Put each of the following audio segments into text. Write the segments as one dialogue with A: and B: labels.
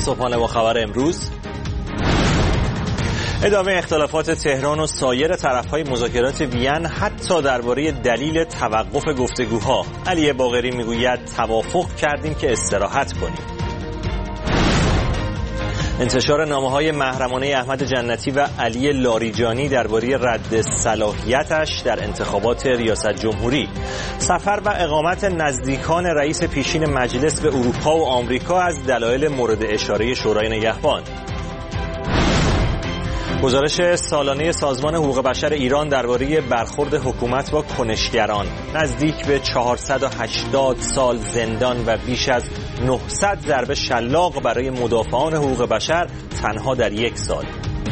A: صبحانه با خبر امروز. ادامه اختلافات تهران و سایر طرف‌های مذاکرات وین حتی درباره دلیل توقف گفتگوها. علی باقری میگوید توافق کردیم که استراحت کنیم. انتشار نامه‌های محرمانه احمد جنتی و علی لاریجانی درباره رد صلاحیتش در انتخابات ریاست جمهوری. سفر و اقامت نزدیکان رئیس پیشین مجلس به اروپا و آمریکا از دلایل مورد اشاره شورای نگهبان. گزارش سالانه سازمان حقوق بشر ایران درباره برخورد حکومت با کنشگران. نزدیک به 480 سال زندان و بیش از 900 ضربه شلاق برای مدافعان حقوق بشر تنها در یک سال.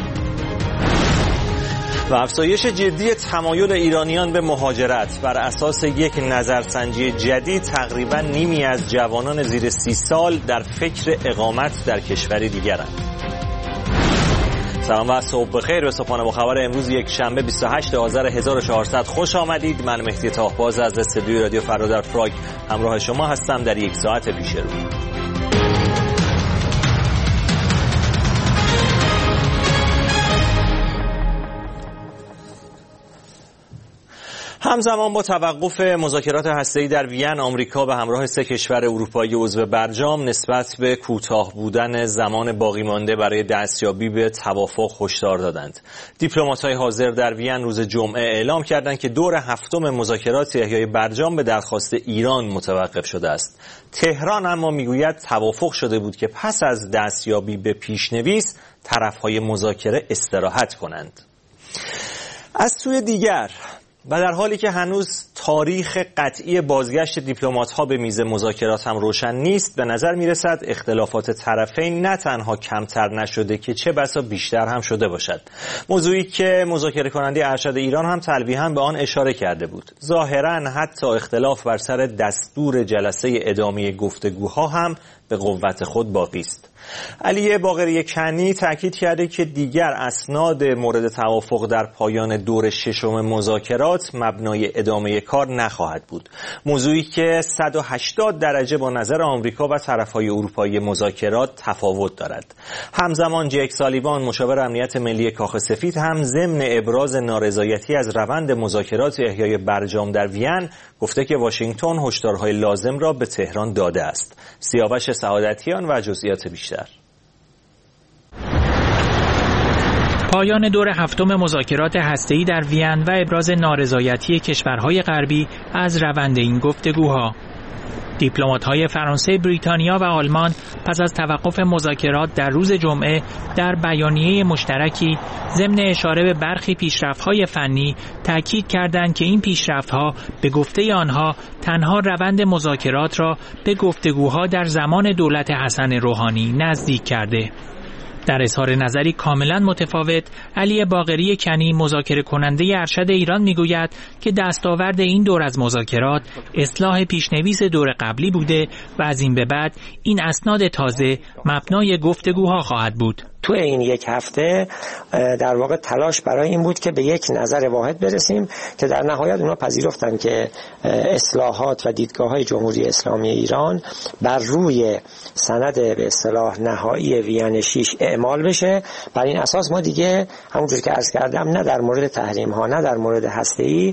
A: و افزایش جدی تمایل ایرانیان به مهاجرت. بر اساس یک نظرسنجی جدید تقریباً نیمی از جوانان زیر 30 سال در فکر اقامت در کشوری دیگرند. سلام و صبح بخیر. به صبحانه با خبر امروز یک شنبه 28 آذر 1400 خوش آمدید. من مهدی تاهباز از استودیوی رادیو فردا پراگ همراه شما هستم در یک ساعت پیش رو. همزمان با توقف مذاکرات هسته‌ای در وین، آمریکا به همراه 3 کشور اروپایی عضو برجام نسبت به کوتاه بودن زمان باقی مانده برای دستیابی به توافق هشدار دادند. دیپلمات‌های حاضر در وین روز جمعه اعلام کردند که دور هفتم مذاکرات احیای برجام به درخواست ایران متوقف شده است. تهران اما میگوید توافق شده بود که پس از دستیابی به پیش‌نویس طرف‌های مذاکره استراحت کنند. از سوی دیگر و در حالی که هنوز تاریخ قطعی بازگشت دیپلمات‌ها به میز مذاکرات هم روشن نیست، به نظر می‌رسد اختلافات طرفین نه تنها کمتر نشده که چه بسا بیشتر هم شده باشد. موضوعی که مذاکره کننده ارشد ایران هم تلویحاً به آن اشاره کرده بود. ظاهراً حتی اختلاف بر سر دستور جلسه ادامه گفتگوها هم به قوت خود باقی است. علی باقری کنی تاکید کرده که دیگر اسناد مورد توافق در پایان دور ششم مذاکرات مبنای ادامه کار نخواهد بود. موضوعی که 180 درجه با نظر آمریکا و طرفهای اروپایی مذاکرات تفاوت دارد. همزمان جک سالیوان مشاور امنیت ملی کاخ سفید هم ضمن ابراز نارضایتی از روند مذاکرات احیای برجام در وین گفته که واشنگتن هشدارهای لازم را به تهران داده است. سیاوش سعادتیان و جزئیات بیشتر.
B: پایان دور هفتم مذاکرات هسته‌ای در وین و ابراز نارضایتی کشورهای غربی از روند این گفتگوها. دیپلمات‌های فرانسه، بریتانیا و آلمان پس از توقف مذاکرات در روز جمعه در بیانیه مشترکی ضمن اشاره به برخی پیشرفت‌های فنی تاکید کردند که این پیشرفت‌ها به گفته آنها تنها روند مذاکرات را به گفتگوها در زمان دولت حسن روحانی نزدیک کرده. در اظهار نظری کاملا متفاوت، علی باقری کنی مذاکره کننده ارشد ایران میگوید که دستاورد این دور از مذاکرات اصلاح پیشنویس دور قبلی بوده و از این به بعد این اسناد تازه مبنای گفتگوها خواهد بود.
C: تو این یک هفته در واقع تلاش برای این بود که به یک نظر واحد برسیم که در نهایت اونا پذیرفتن که اصلاحات و دیدگاه‌های جمهوری اسلامی ایران بر روی سند به اصطلاح نهایی وین 6 اعمال بشه. بر این اساس ما دیگه همونجور که عرض کردم نه در مورد تحریم ها نه در مورد هسته‌ای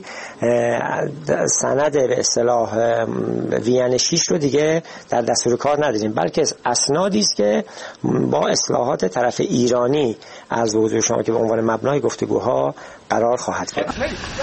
C: سند به اصطلاح وین 6 رو دیگه در دستور کار نداریم، بلکه اسنادی است که با اصلاحات طرف ایرانی از حضور شما که به عنوان مبنای گفتگوها قرار خواهد گرفت.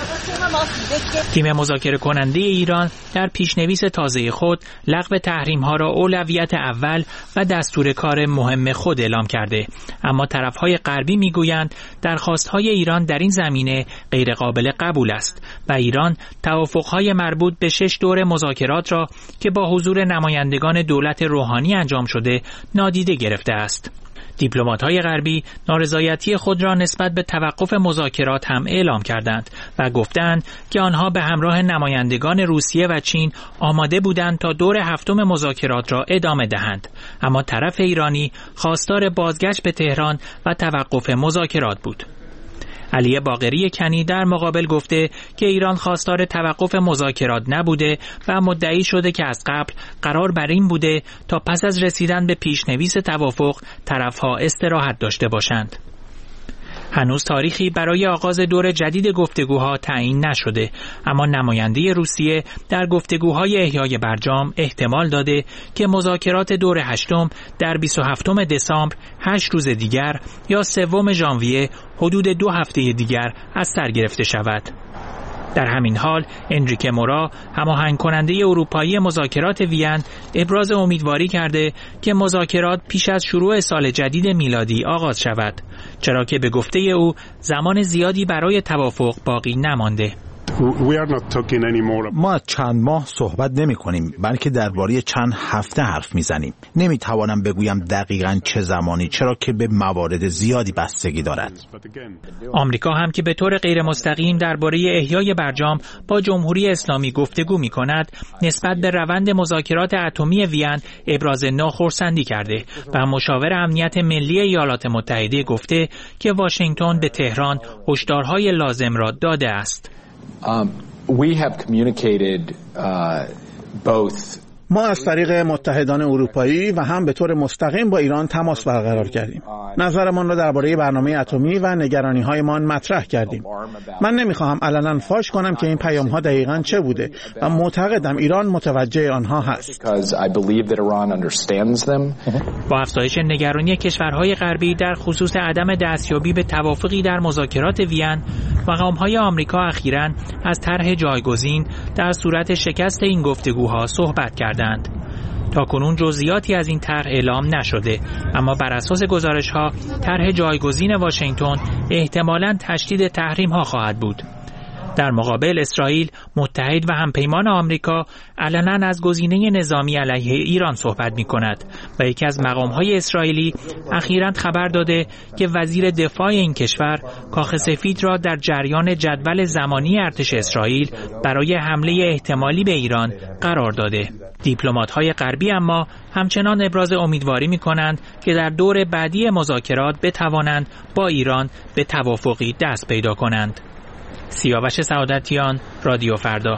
B: تیم مذاکره کننده ایران در پیشنویس تازه خود لغو تحریم‌ها را اولویت اول و دستور کار مهم خود اعلام کرده، اما طرف‌های غربی می‌گویند درخواست‌های ایران در این زمینه غیر قابل قبول است و ایران توافق‌های مربوط به 6 دور مذاکرات را که با حضور نمایندگان دولت روحانی انجام شده نادیده گرفته است. دیپلمات‌های غربی نارضایتی خود را نسبت به توقف مذاکرات هم اعلام کردند و گفتند که آنها به همراه نمایندگان روسیه و چین آماده بودند تا دور هفتم مذاکرات را ادامه دهند، اما طرف ایرانی خواستار بازگشت به تهران و توقف مذاکرات بود. علی باقری کنی در مقابل گفته که ایران خواستار توقف مذاکرات نبوده و مدعی شده که از قبل قرار بر این بوده تا پس از رسیدن به پیشنویس توافق طرفها استراحت داشته باشند. هنوز تاریخی برای آغاز دور جدید گفتگوها تعیین نشده، اما نماینده روسیه در گفتگوهای احیای برجام احتمال داده که مذاکرات دور هشتم در 27 دسامبر 8 روز دیگر یا 3 ژانویه حدود 2 هفته دیگر از سر گرفته شود. در همین حال انریکه مورا هماهنگ کننده اروپایی مذاکرات وین ابراز امیدواری کرده که مذاکرات پیش از شروع سال جدید میلادی آغاز شود، چرا که به گفته او زمان زیادی برای توافق باقی نمانده.
D: ما چند ماه صحبت نمی کنیم، بلکه درباره چند هفته حرف می زنیم. نمی توانم بگویم دقیقاً چه زمانی، چرا که به موارد زیادی بستگی دارد.
B: آمریکا هم که به طور غیر مستقیم درباره احیای برجام با جمهوری اسلامی گفتگو می کند، نسبت به روند مذاکرات اتمی وین ابراز ناخرسندی کرده و مشاور امنیت ملی ایالات متحده گفته که واشنگتن به تهران هشدارهای لازم را داده است.
E: We have communicated both.
D: ما از طریق متحدان اروپایی و هم به طور مستقیم با ایران تماس برقرار کردیم. نظرمان را درباره برنامه اتمی و نگرانی‌هایمان مطرح کردیم. من نمی‌خواهم علنا فاش کنم که این پیام‌ها دقیقاً چه بوده و معتقدم ایران متوجه آنها هست.
B: با افزایش نگرانی کشورهای غربی در خصوص عدم دستیابی به توافقی در مذاکرات وین، مقام‌های آمریکا اخیراً از طرح جایگزین در صورت شکست این گفتگوها صحبت کردند. تاکنون جزئیاتی از این طرح اعلام نشده، اما بر اساس گزارش‌ها طرح جایگزین واشنگتن احتمالاً تشدید تحریم‌ها خواهد بود. در مقابل اسرائیل متحد و همپیمان آمریکا علنا از گزینه نظامی علیه ایران صحبت می‌کند و یکی از مقام‌های اسرائیلی اخیراً خبر داده که وزیر دفاع این کشور کاخ سفید را در جریان جدول زمانی ارتش اسرائیل برای حمله احتمالی به ایران قرار داده. دیپلمات‌های غربی اما همچنان ابراز امیدواری می‌کنند که در دور بعدی مذاکرات بتوانند با ایران به توافقی دست پیدا کنند. سیاوش سعادتیان، رادیو فردا.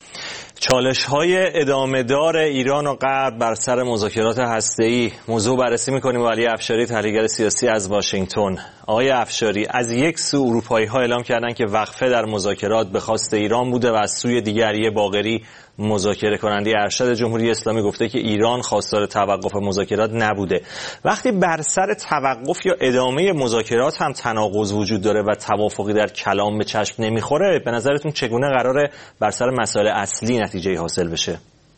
A: چالش‌های ادامه‌دار ایران و غرب بر سر مذاکرات هسته‌ای موضوع بررسی می‌کنیم با علی افشاری، تحلیلگر سیاسی از واشنگتن. آقای افشاری، از یک سو اروپایی‌ها اعلام کردند که وقفه در مذاکرات به خواست ایران بوده و از سوی دیگر علی باقری، مذاکره کننده ارشد جمهوری اسلامی، گفته که ایران خواستار توقف مذاکرات نبوده. وقتی بر سر توقف یا ادامه مذاکرات هم تناقض وجود داره و توافقی در کلام به چشم نمیخوره، به نظرتون چگونه قراره بر سر مسائل اصلی نتیجه حاصل بشه؟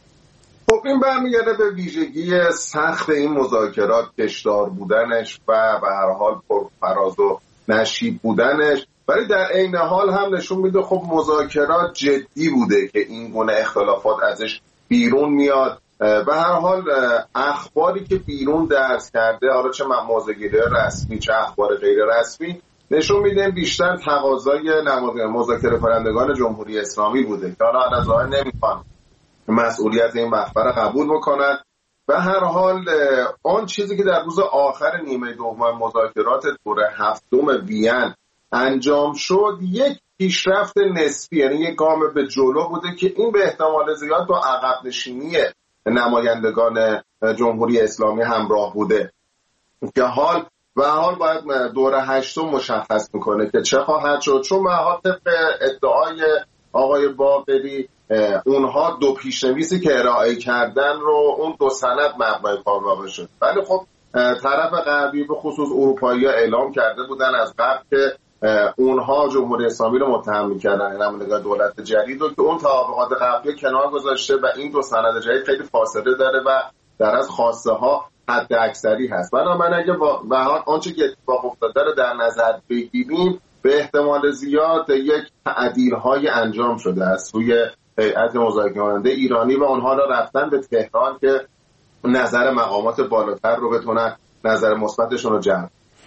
F: خب این برمیگرده به ویژگی سخت این مذاکرات، کشدار بودنش و به هر حال پرفراز و نشیب بودنش، ولی در عین حال هم نشون میده خب مذاکرات جدی بوده که این گونه اختلافات ازش بیرون میاد. به هر حال اخباری که بیرون درز کرده، حالا چه موضوعگیری رسمی چه اخبار غیر رسمی، نشون میده بیشتر تقاضای مذاکره کنندگان جمهوری اسلامی بوده که حالا از ظاهر نمیخوان مسئولیت این مخبر قبول بکنن. به هر حال آن چیزی که در روز آخر نیمه دوم مذاکرات دور هفتم وین انجام شد یک پیشرفت نسبی، یعنی یک گام به جلو بوده که این به احتمال زیاد با عقب نشینی نمایندگان جمهوری اسلامی همراه بوده که حال باید دور هشتم مشخص میکنه که چه خواهد شد، چون به حال طبق ادعای آقای باقری اونها 2 پیشنویسی که ارائه کردن رو اون 2 سند مبنای کار واقع شد. ولی خب طرف غربی به خصوص اروپایی‌ها اعلام کرده بودن از قبل که اونها جمهوری اسلامی رو متهم می‌کردن، نماینده دولت جدید رو، که اون توافقات قبلی کنار گذاشته و این 2 سند جدید خیلی فاصله داره و در از خواسته ها حد اکثری هست. بنابراین اگه به حال آنچه که اتفاق افتاده رو در نظر بگیریم، به احتمال زیاد یک تعدیل‌های انجام شده از سوی هیئت مذاکره کننده ایرانی و اونها را رفتن به تهران که نظر مقامات بالاتر رو بتونن نظر مثبتشون رو جلب.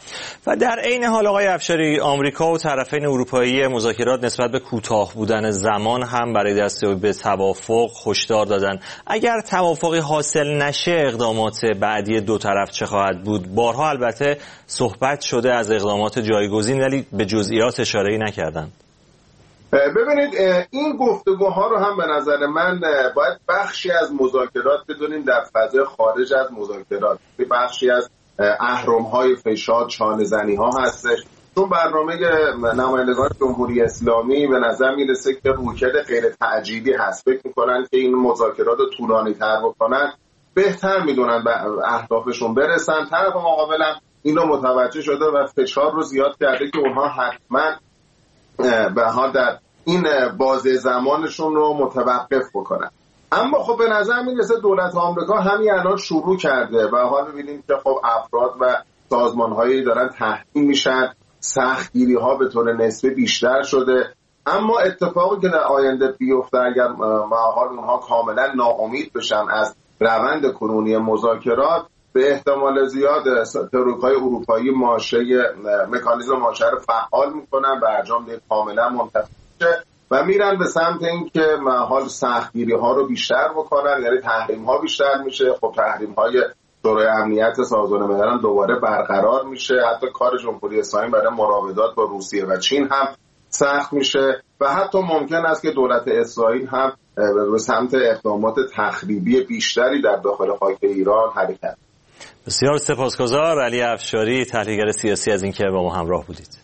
A: و در عین حال آقای افشاری، آمریکا و طرفین اروپایی مذاکرات نسبت به کوتاه بودن زمان هم برای دستیابی به توافق هشدار دادند. اگر توافقی حاصل نشه اقدامات بعدی دو طرف چه خواهد بود؟ بارها البته صحبت شده از اقدامات جایگزین، ولی به جزئیات اشاره‌ای نکردند.
F: ببینید این گفتگوها رو هم به نظر من باید بخشی از مذاکرات بدونیم در فضای خارج از مذاکرات، بخشی از اهرم‌های فشار چانه‌زنی‌ها هستش، چون برنامه نمایندگان جمهوری اسلامی به نظر میرسه که رویکرد غیر تعجیلی هست. فکر میکنن که این مذاکرات رو طولانی‌تر بکنن، بهتر میدونن به اهدافشون برسن. طرف مقابلم این رو متوجه شده و فشار رو زیاد کرده که اونها حتما در این بازه زمانشون رو متوقف بکنن. اما خب به نظر میرسه دولت آمریکا همین الان شروع کرده و حال ببینیم که خب افراد و سازمان‌هایی دارن تحکیم میشن، سختگیری‌ها به طور نسبی بیشتر شده. اما اتفاقی که در آینده بیفته اگر حال اونها کاملا ناامید بشن از روند کنونی مذاکرات، به احتمال زیاد تروریک‌های اروپایی مکانیزم ماشه رو فعال میکنن، برجام کاملا منتفی شه و میرن به سمت این که حال سختگیری‌ها رو بیشتر بکنن، یعنی تحریم‌ها بیشتر میشه. خب تحریم‌های شورای امنیت سازمان ملل دوباره برقرار میشه، حتی کار جمهوری اسلامی برای مراودات با روسیه و چین هم سخت میشه و حتی ممکن است که دولت اسرائیل هم به سمت اقدامات تخریبی بیشتری در داخل خاک ایران حرکت.
A: بسیار سپاسگزار علی افشاری، تحلیلگر سیاسی، از اینکه با ما همراه بودید.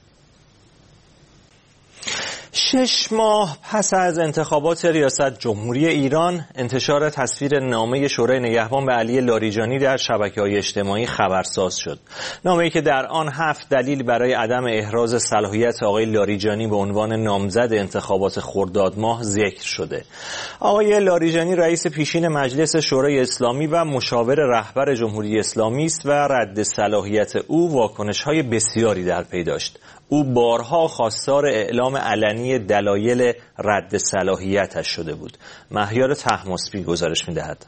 A: 6 ماه پس از انتخابات ریاست جمهوری ایران، انتشار تصویر نامه شورای نگهبان به علی لاریجانی در شبکه‌های اجتماعی خبرساز شد. نامه‌ای که در آن 7 دلیل برای عدم احراز صلاحیت آقای لاریجانی به عنوان نامزد انتخابات خرداد ماه ذکر شده. آقای لاریجانی رئیس پیشین مجلس شورای اسلامی و مشاور رهبر جمهوری اسلامی است و رد صلاحیت او واکنش‌های بسیاری در پی داشت. او بارها خواستار اعلام علنی دلایل رد صلاحیتش شده بود. مهیار طهماسبی گزارش می‌دهد.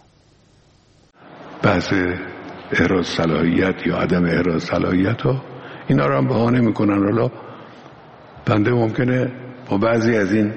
G: بحث احراز صلاحیت یا عدم احراز صلاحیت ها اینا رو هم بهانه میکنن. حالا بنده ممکنه با بعضی از این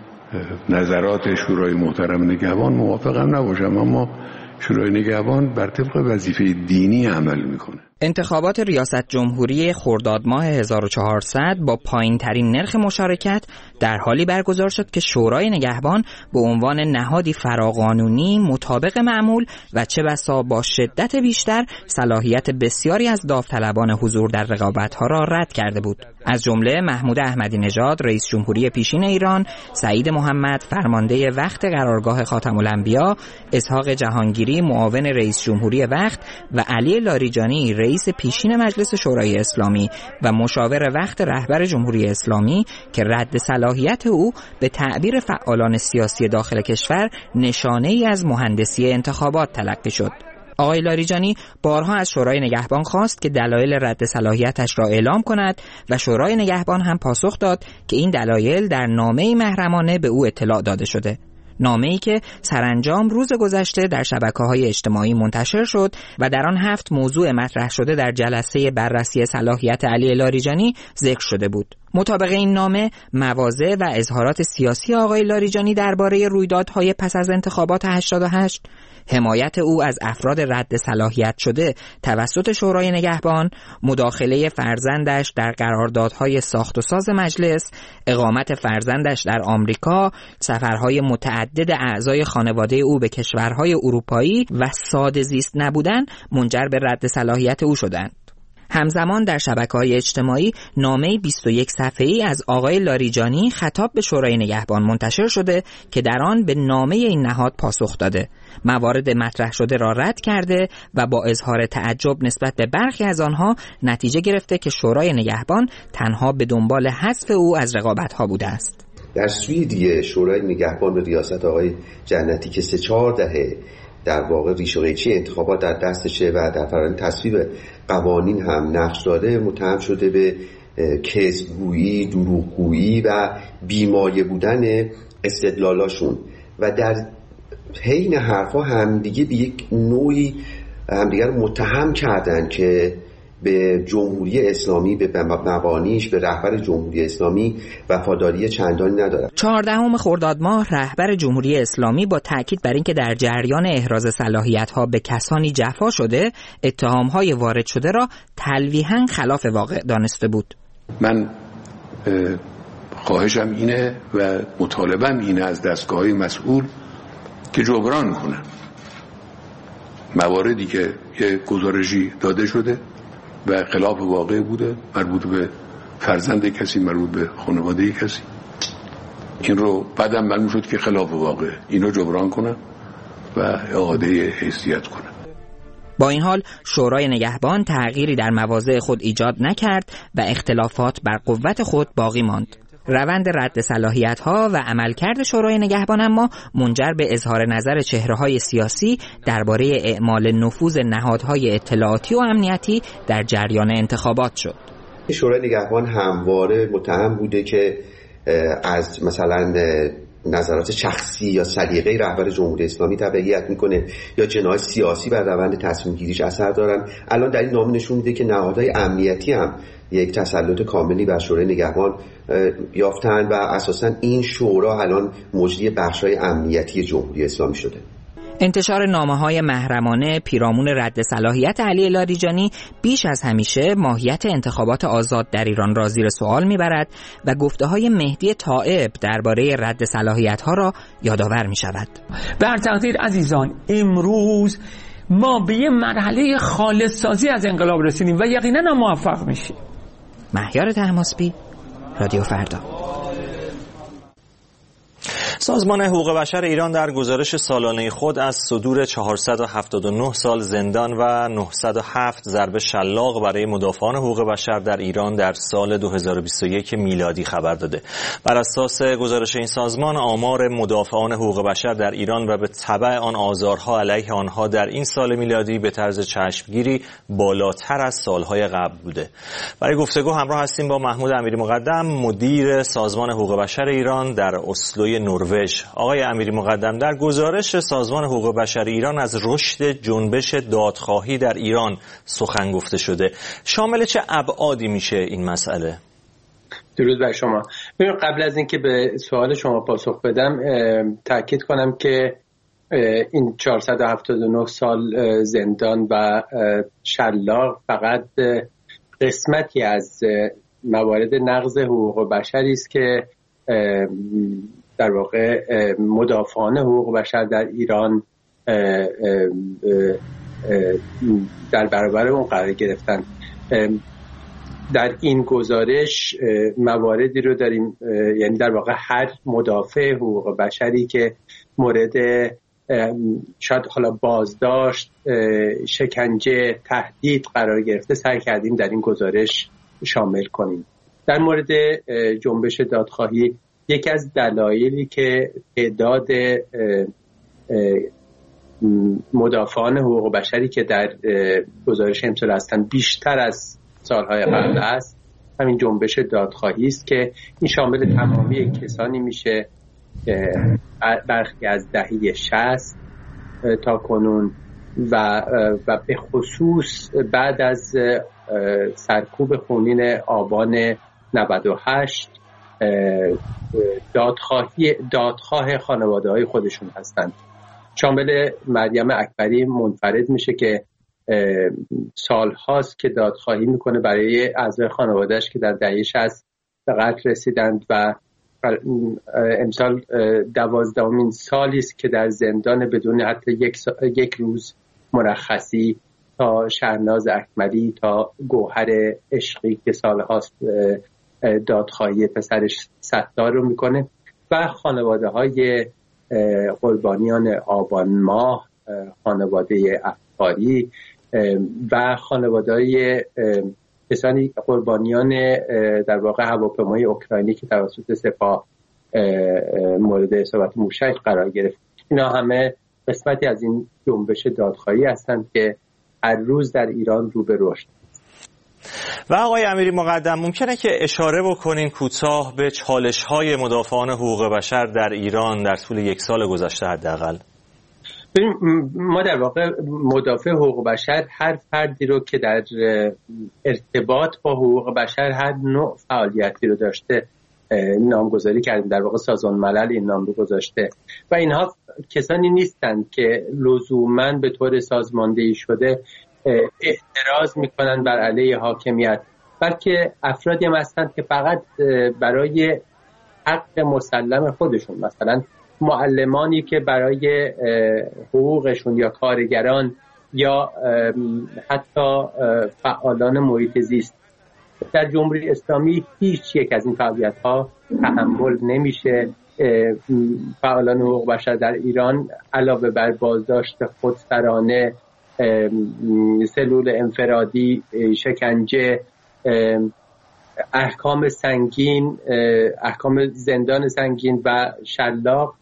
G: نظرات شورای محترم نگهبان موافقم نباشم، اما شورای نگهبان بر طبق وظیفه دینی عمل میکنه.
H: انتخابات ریاست جمهوری خرداد ماه 1400 با پایین ترین نرخ مشارکت در حالی برگزار شد که شورای نگهبان به عنوان نهادی فراقانونی مطابق معمول و چه بسا با شدت بیشتر صلاحیت بسیاری از داوطلبان حضور در رقابت‌ها را رد کرده بود. از جمله محمود احمدی نژاد رئیس جمهوری پیشین ایران، سعید محمد فرمانده وقت قرارگاه خاتم الانبیا، اسحاق جهانگیری معاون رئیس جمهوری وقت و علی لاریجانی رئیس پیشین مجلس شورای اسلامی و مشاور وقت رهبر جمهوری اسلامی که رد صلاحیت او به تعبیر فعالان سیاسی داخل کشور نشانه‌ای از مهندسی انتخابات تلقی شد. آقای لاریجانی بارها از شورای نگهبان خواست که دلایل رد صلاحیتش را اعلام کند و شورای نگهبان هم پاسخ داد که این دلایل در نامه‌ای محرمانه به او اطلاع داده شده. نامه‌ای که سرانجام روز گذشته در شبکه‌های اجتماعی منتشر شد و در آن 7 موضوع مطرح شده در جلسه بررسی صلاحیت علی لاریجانی ذکر شده بود. مطابق این نامه مواضع و اظهارات سیاسی آقای لاریجانی درباره رویدادهای پس از انتخابات 88، حمایت او از افراد رد صلاحیت شده توسط شورای نگهبان، مداخله فرزندش در قراردادهای ساخت و ساز مجلس، اقامت فرزندش در آمریکا، سفرهای متعدد اعضای خانواده او به کشورهای اروپایی و ساده زیست نبودن منجر به رد صلاحیت او شدند. همزمان در شبکه‌های اجتماعی نامه 21 صفحه‌ای از آقای لاریجانی خطاب به شورای نگهبان منتشر شده که در آن به نامه این نهاد پاسخ داده، موارد مطرح شده را رد کرده و با اظهار تعجب نسبت به برخی از آنها نتیجه گرفته که شورای نگهبان تنها به دنبال حذف او از رقابت‌ها بوده است.
I: در سوی دیگه شورای نگهبان به ریاست آقای جنتی که 3-4 دهه در واقع ریش و قیچی انتخابات در دستشه و در فرآیند تصویب قوانین هم نقش داده، متهم شده به کذبگویی، دروغگویی و بیمایه بودن استدلالاشون و در حین حرفا همدیگه به یک نوعی همدیگه رو متهم کردن که به جمهوری اسلامی، به مبانیش، به رهبر جمهوری اسلامی وفاداری چندانی ندارد.
H: 14 خرداد ماه رهبر جمهوری اسلامی با تاکید بر اینکه در جریان احراز صلاحیت‌ها به کسانی جفا شده، اتهام‌های وارد شده را تلویحاً خلاف واقع دانسته بود.
G: من خواهشم اینه و مطالبم اینه از دستگاه‌های مسئول که جبران کنن مواردی که یه گزارشی داده شده و خلاف واقع بوده، مربوط به فرزند کسی، مربوط به خانواده کسی، این رو بعدم معلوم شد که خلاف واقع، اینو جبران کنن و اعاده حیثیت کنن.
H: با این حال شورای نگهبان تغییری در مواضع خود ایجاد نکرد و اختلافات بر قوت خود باقی ماند. روند رد صلاحیت‌ها و عملکرد شورای نگهبان اما منجر به اظهار نظر چهره‌های سیاسی درباره اعمال نفوذ نهادهای اطلاعاتی و امنیتی در جریان انتخابات شد.
I: شورای نگهبان همواره متهم بوده که از مثلا نظرات شخصی یا سلیقه رهبر جمهوری اسلامی تبعیت میکنه یا جناح سیاسی بر روند تصمیم گیریش اثر دارن. الان در این نامه نشون میده که نهادهای امنیتی هم یک تسلط کاملی بر شورای نگهبان یافتن و اساساً این شورا الان مجری بخش‌های امنیتی جمهوری اسلامی شده.
H: انتشار نامه‌های محرمانه پیرامون رد صلاحیت علی لاریجانی بیش از همیشه ماهیت انتخابات آزاد در ایران را زیر سوال می‌برد و گفته‌های مهدی طائب درباره رد صلاحیت‌ها را یادآور می‌شود.
J: بر تقدیر عزیزان، امروز ما به یه مرحله خالص سازی از انقلاب رسیدیم و یقینا هم موفق میشیم.
H: مهیار طهماسبی، رادیو فردا.
A: سازمان حقوق بشر ایران در گزارش سالانه خود از صدور 479 سال زندان و 907 ضربه شلاق برای مدافعان حقوق بشر در ایران در سال 2021 میلادی خبر داده. بر اساس گزارش این سازمان، آمار مدافعان حقوق بشر در ایران و به تبع آن آزارها علیه آنها در این سال میلادی به طرز چشمگیری بالاتر از سالهای قبل بوده. برای گفتگو همراه هستیم با محمود امیری مقدم، مدیر سازمان حقوق بشر ایران در اسلوی نروژ. آقای امیری مقدم، در گزارش سازمان حقوق بشر ایران از رشد جنبش دادخواهی در ایران سخن گفته شده. شامل چه ابعادی میشه این مسئله؟
K: درود بر شما. قبل از اینکه به سوال شما پاسخ بدم تاکید کنم که این 479 سال زندان و شلاق فقط قسمتی از موارد نقض حقوق بشری است که در واقع مدافعان حقوق بشر در ایران در برابر اون قرار گرفتن. در این گزارش مواردی رو داریم، یعنی در واقع هر مدافع حقوق بشری که مورد شاید حالا بازداشت، شکنجه، تهدید قرار گرفته سعی کردیم در این گزارش شامل کنیم. در مورد جنبش دادخواهی، یکی از دلایلی که تعداد مدافعان حقوق بشری که در گزارش امسال هستند بیشتر از سالهای قبل است، همین جنبش دادخواهی است که این شامل تمامی کسانی میشه که برخی از دهه 60 تا کنون و به خصوص بعد از سرکوب خونین آبان 98 دادخواه خانواده‌های خودشون هستند. شامل مریم اکبری منفرد میشه که سال هاست که دادخواهی میکنه برای اعضای خانوادهش که در دهه 60 به قتل رسیدند و امسال 12مین سالی است که در زندان بدون حتی یک روز مرخصی، تا شهرناز اکملی، تا گوهر عشقی که سال هاست دادخواهی پسرش ستار رو میکنه و خانواده های قربانیان آبان ماه، خانواده افکاری و خانواده های کسانی قربانیان در واقع هواپیمای اوکراینی که توسط سپاه مورد اصابت موشک قرار گرفت. اینا همه قسمتی از این جنبش دادخواهی هستند که هر روز در ایران رو به رشد.
A: و آقای امیری مقدم، ممکنه که اشاره بکنین کوتاه به چالش‌های مدافعان حقوق بشر در ایران در طول یک سال گذشته حداقل؟
K: ما در واقع مدافع حقوق بشر هر فردی رو که در ارتباط با حقوق بشر هر نوع فعالیتی رو داشته نامگذاری کردیم. در واقع سازمان ملل این نام رو گذاشته و اینها کسانی نیستند که لزوماً به طور سازماندهی شده اعتراض میکنن بر علیه حاکمیت، بلکه افرادی هم هستند که فقط برای حق مسلم خودشون، مثلا معلمانی که برای حقوقشون یا کارگران یا حتی فعالان محیط زیست، در جمهوری اسلامی هیچ یک از این فعالیت‌ها تحمل نمیشه. فعالان حقوق بشر در ایران علاوه بر بازداشت خودسرانه، سلول انفرادی، شکنجه، احکام سنگین، احکام زندان سنگین و شلاق،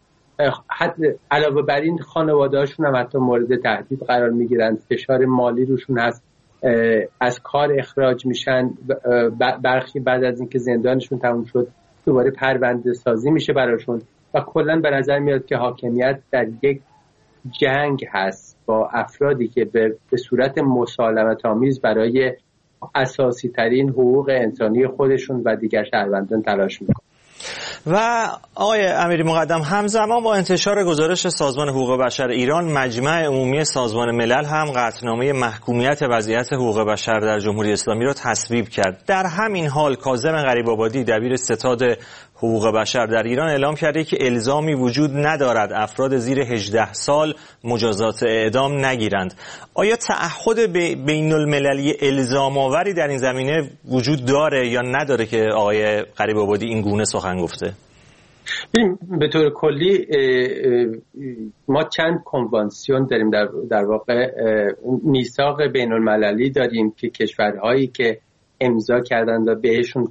K: علاوه بر این خانواده‌هاشون هم حتی مورد تهدید قرار میگیرند، فشار مالی روشون هست، از کار اخراج میشن، برخی بعد از اینکه زندانشون تموم شد دوباره پرونده سازی میشه براشون و کلا به نظر میاد که حاکمیت در یک جنگ هست با افرادی که به صورت مسالمت آمیز برای اساسی ترین حقوق انسانی خودشون و دیگر شهروندان تلاش میکنن.
A: و آقای امیری مقدم، همزمان با انتشار گزارش سازمان حقوق بشر ایران، مجمع عمومی سازمان ملل هم قطعنامه محکومیت وضعیت حقوق بشر در جمهوری اسلامی را تصویب کرد. در همین حال کاظم غریب‌آبادی، دبیر ستاد حقوق بشر در ایران، اعلام کرده که الزامی وجود ندارد افراد زیر 18 سال مجازات اعدام نگیرند. آیا تعهد بین المللی الزام آوری در این زمینه وجود داره یا نداره که آقای غریب‌آبادی این گونه سخن گفته؟
K: به طور کلی ما چند کنوانسیون داریم، در واقع میثاق بین المللی داریم که کشورهایی که امضا کردند و بهشون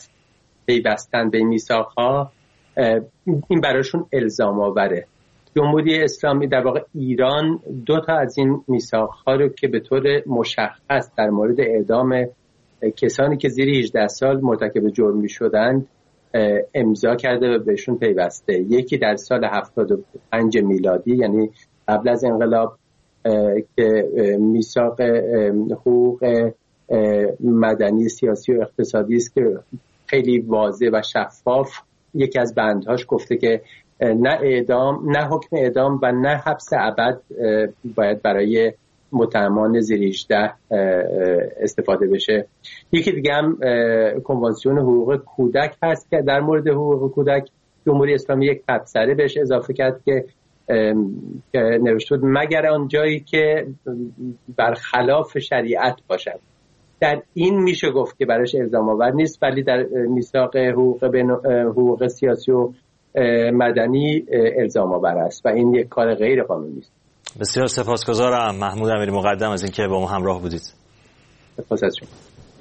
K: پیوستن به میثاق‌ها این براشون الزام آوره. جمهوری اسلامی، در واقع ایران، 2 تا از این میثاق‌ها رو که به طور مشخص در مورد اعدام کسانی که زیر 18 سال مرتکب جرم می‌شدند امضا کرده و بهشون پیوسته. یکی در سال 75 میلادی، یعنی قبل از انقلاب، که میثاق حقوق مدنی، سیاسی و اقتصادی است که خیلی واضح و شفاف یکی از بندهاش گفته که نه اعدام، نه حکم اعدام و نه حبس ابد باید برای متهمان زیر 18 استفاده بشه. یکی دیگه هم کنوانسیون حقوق کودک هست که در مورد حقوق کودک جمهوری اسلامی یک تبصره بهش اضافه کرد که نوشته بود مگر آن جایی که برخلاف شریعت باشد. در این میشه گفت که براش الزام آور نیست، ولی در میثاق حقوق سیاسی و مدنی الزام آور است و این یک کار غیر قانونی است.
A: بسیار سپاسگزارم محمود امیری مقدم از اینکه با ما همراه بودید.
K: سپاس از شما.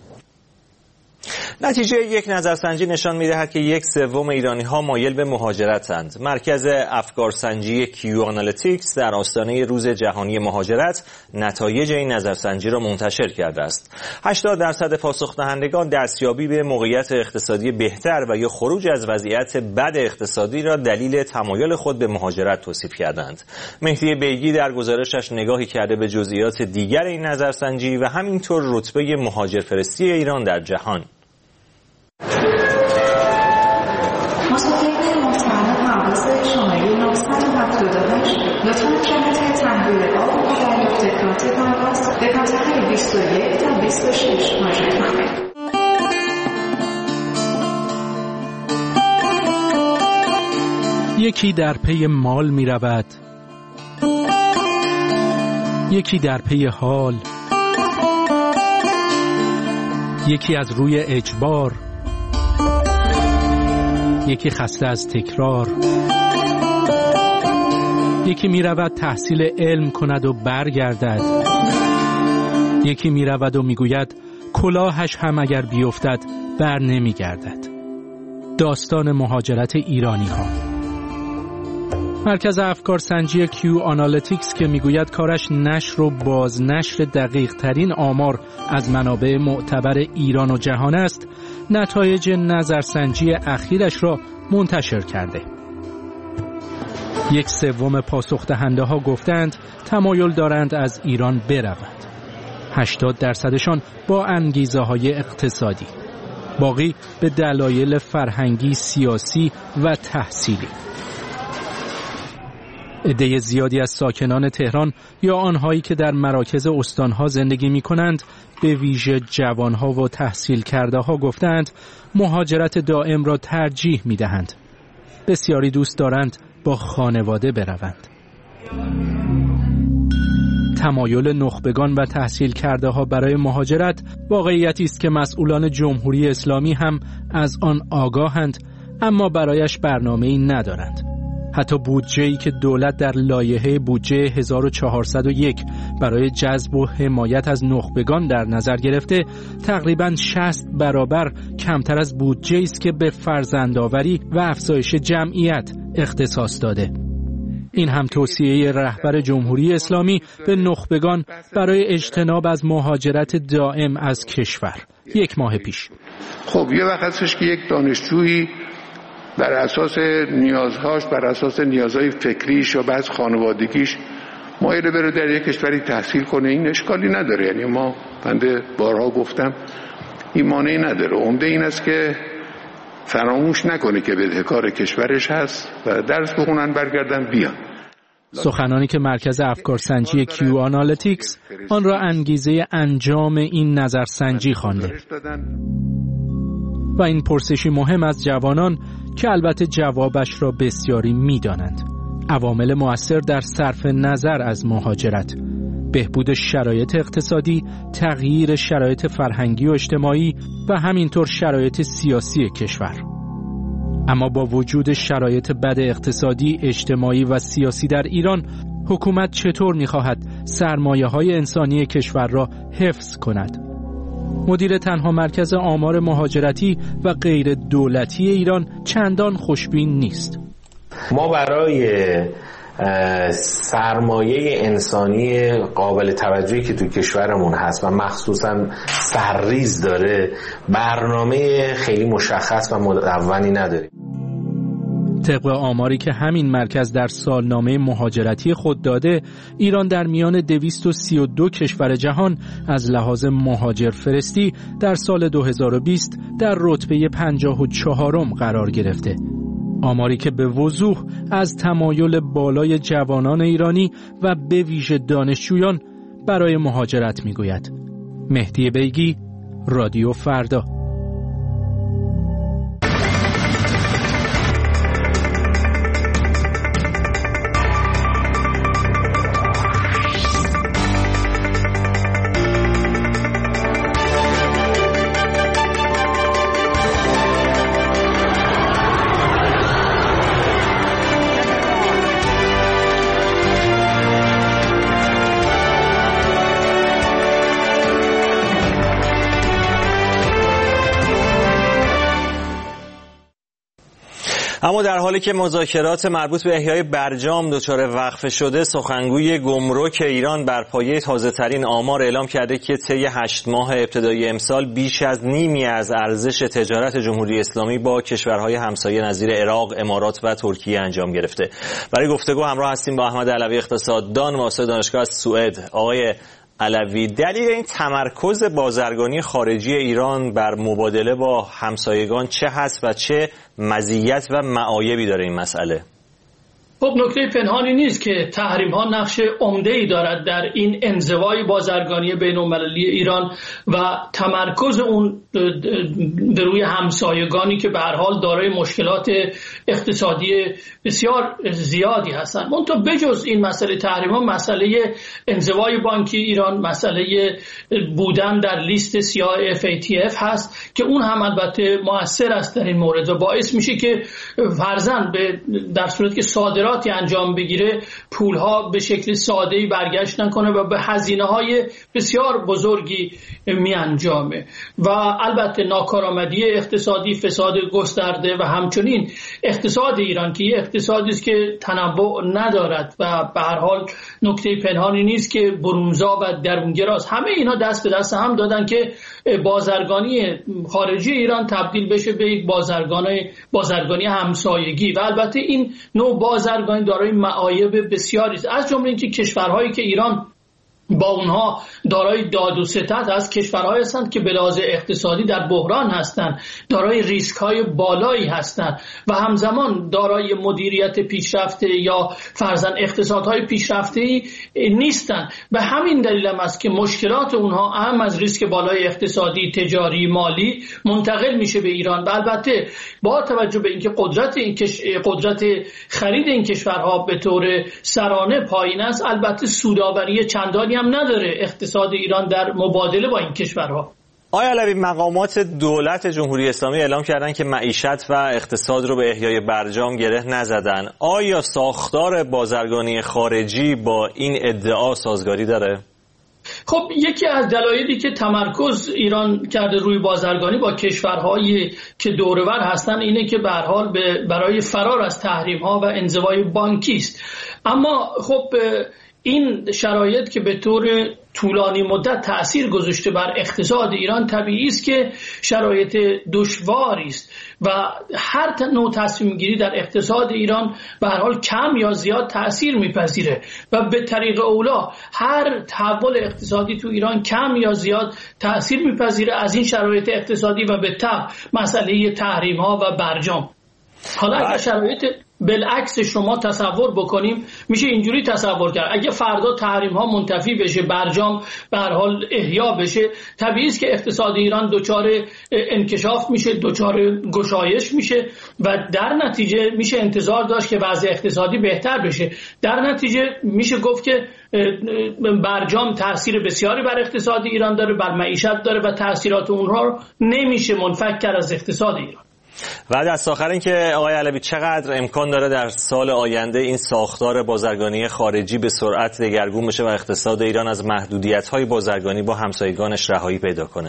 A: نتیجه یک نظرسنجی نشان می‌دهد که 1/3 ایرانی‌ها مایل به مهاجرت‌اند. مرکز افکارسنجی کیو آنالیتیکس در آستانه روز جهانی مهاجرت نتایج این نظرسنجی را منتشر کرده است. 80% پاسخ‌دهندگان دستیابی به موقعیت اقتصادی بهتر و یا خروج از وضعیت بد اقتصادی را دلیل تمایل خود به مهاجرت توصیف کردند. مهدی بیگی در گزارشش نگاهی کرده به جزئیات دیگر این نظرسنجی و همینطور رتبه مهاجرفرستی ایران در جهان.
L: مسافرین محترم پرواز شماره 978 لطفاً جهت تحویل آب و دریافت کارت پرواز به پرتقال 21 تا 26 مراجعه کنید.
M: یکی در پی مال می رود، یکی در پی حال، یکی از روی اجبار، یکی خسته از تکرار، یکی می رود تحصیل علم کند و برگردد، یکی می رود و می گوید کلاهش هم اگر بیفتد بر نمی گردد. داستان مهاجرت ایرانی ها. مرکز افکارسنجی کیو آنالیتیکس که میگوید کارش نشر و بازنشر دقیق ترین آمار از منابع معتبر ایران و جهان است، نتایج نظرسنجی اخیرش را منتشر کرده. 1/3 پاسخ دهنده ها گفتند تمایل دارند از ایران بروند. 80% با انگیزه های اقتصادی. باقی به دلایل فرهنگی، سیاسی و تحصیلی. عده زیادی از ساکنان تهران یا آنهایی که در مراکز استانها زندگی می کنند، به ویژه جوانها و تحصیل کرده ها گفتند مهاجرت دائم را ترجیح می دهند. بسیاری دوست دارند با خانواده بروند. تمایل نخبگان و تحصیل کرده ها برای مهاجرت واقعیتی است که مسئولان جمهوری اسلامی هم از آن آگاهند، اما برایش برنامه‌ای ندارند. حتی بودجه‌ای که دولت در لایحه بودجه 1401 برای جذب و حمایت از نخبگان در نظر گرفته، تقریباً 60 برابر کمتر از بودجه‌ای است که به فرزندآوری و افزایش جمعیت اختصاص داده. این هم توصیه رهبر جمهوری اسلامی به نخبگان برای اجتناب از مهاجرت دائم از کشور 1 ماه پیش.
G: خب یه وقت هستش که یک دانشجویی بر اساس نیازهاش، بر اساس نیازهای فکریش یا بعض خانوادگیش مایل بره در یک کشوری تحصیل کنه، این اشکالی نداره. یعنی ما بنده بارها گفتم این مانعی نداره. عمده این است که فراموش نکنه که بدهکار کشورش هست و درس بخونن برگردن بیان.
M: سخنانی که مرکز افکارسنجی کیو آنالیتیکس آن را انگیزه انجام این نظرسنجی خوانده. و این پرسشی مهم از جوانان که البته جوابش را بسیاری می‌دانند. عوامل مؤثر در صرف نظر از مهاجرت: بهبود شرایط اقتصادی، تغییر شرایط فرهنگی و اجتماعی و همینطور شرایط سیاسی کشور. اما با وجود شرایط بد اقتصادی، اجتماعی و سیاسی در ایران، حکومت چطور می‌خواهد سرمایه‌های انسانی کشور را حفظ کند؟ مدیر تنها مرکز آمار مهاجرتی و غیر دولتی ایران چندان خوشبین نیست.
N: ما برای سرمایه انسانی قابل توجهی که تو کشورمون هست و مخصوصا سرریز داره برنامه خیلی مشخص و مدونی نداریم.
M: طبق آماری که همین مرکز در سالنامه مهاجرتی خود داده، ایران در میان 232 کشور جهان از لحاظ مهاجر فرستی در سال 2020 در رتبه 54م قرار گرفته. آماری که به وضوح از تمایل بالای جوانان ایرانی و به ویژه دانشجویان برای مهاجرت میگوید. مهدی بیگی، رادیو فردا.
A: اما در حالی که مذاکرات مربوط به احیای برجام دچار وقفه شده، سخنگوی گمرک ایران بر پایه تازه‌ترین آمار اعلام کرده که طی 8 ماه ابتدایی امسال بیش از نیمی از ارزش تجارت جمهوری اسلامی با کشورهای همسایه نظیر عراق، امارات و ترکیه انجام گرفته. برای گفتگو همراه هستیم با احمد علوی، اقتصاددان مؤسس دانشگاه از سوئد. آقای علوی، دلیل این تمرکز بازرگانی خارجی ایران بر مبادله با همسایگان چه هست و چه مزیت و معایبی داره این مسئله؟
O: خب نکته پنهانی نیست که تحریم ها نقش عمده‌ای دارد در این انزوای بازرگانی بین‌المللی ایران و تمرکز اون در روی همسایگانی که به هر حال دارای مشکلات اقتصادی بسیار زیادی هستند. منتها بجز این مسئله تحریم ها، مسئله انزوای بانکی ایران، مسئله بودن در لیست سیاه FATF هست که اون هم البته مؤثر است در این مورد و باعث میشه که فرضاً در صورت که صادراتی انجام بگیره پولها به شکل ساده‌ای برگشت نکنه و به هزینه‌های بسیار بزرگی می انجامه و البته ناکارآمدی اقتصادی، فساد گسترده و همچنین اقتصاد ایران که یه اقتصادی است که تنوع ندارد و به هر حال نکته پنهانی نیست که برونزا و درونگراست. همه اینا دست به دست هم دادن که بازرگانی خارجی ایران تبدیل بشه به یک بازرگانی همسایگی و البته این نوع بازرگانی بازرگانی دارای معایب بسیاری است، از جمله اینکه کشورهایی که ایران با اونها دارای داد و ستد از کشورهایی هستند که به لحاظ اقتصادی در بحران هستند، دارای ریسک های بالایی هستند و همزمان دارای مدیریت پیشرفته یا فرضاً اقتصادهای پیشرفته نیستند. به همین دلیل هم است که مشکلات اونها هم از ریسک بالای اقتصادی، تجاری، مالی منتقل میشه به ایران و البته با توجه به اینکه قدرت خرید این کشورها به طور سرانه پایین است، البته سودآوری چندانی هم نداره اقتصاد ایران در مبادله با این کشورها.
A: آقای علوی، مقامات دولت جمهوری اسلامی اعلام کردن که معیشت و اقتصاد رو به احیای برجام گره نزدن. آیا ساختار بازرگانی خارجی با این ادعا سازگاری داره؟
O: خب یکی از دلایلی که تمرکز ایران کرده روی بازرگانی با کشورهایی که دورور هستن اینه که به هر حال برای فرار از تحریم‌ها و انزوای بانکی است. اما خب این شرایط که به طور طولانی مدت تأثیر گذاشته بر اقتصاد ایران، طبیعی است که شرایط دشواری است و هر نوع تصمیم گیری در اقتصاد ایران به هر حال کم یا زیاد تأثیر میپذیره و به طریق اولا هر تحول اقتصادی تو ایران کم یا زیاد تأثیر میپذیره از این شرایط اقتصادی و به تبع مسئله تحریم ها و برجام. حالا اگر شرایط بالعکس شما تصور بکنیم، میشه اینجوری تصور کرد اگه فردا تحریم ها منتفی بشه، برجام به هر حال احیا بشه، طبیعی است که اقتصاد ایران دچار انکشاف میشه، دچار گشایش میشه و در نتیجه میشه انتظار داشت که وضع اقتصادی بهتر بشه. در نتیجه میشه گفت که برجام تاثیر بسیاری بر اقتصاد ایران داره، بر معیشت داره و تاثیرات اونها رو نمیشه منفک کرد از اقتصاد ایران.
A: و دست آخر این که آقای علوی چقدر امکان داره در سال آینده این ساختار بازرگانی خارجی به سرعت دگرگون بشه و اقتصاد ایران از محدودیت‌های بازرگانی با همسایگانش رهایی پیدا کنه؟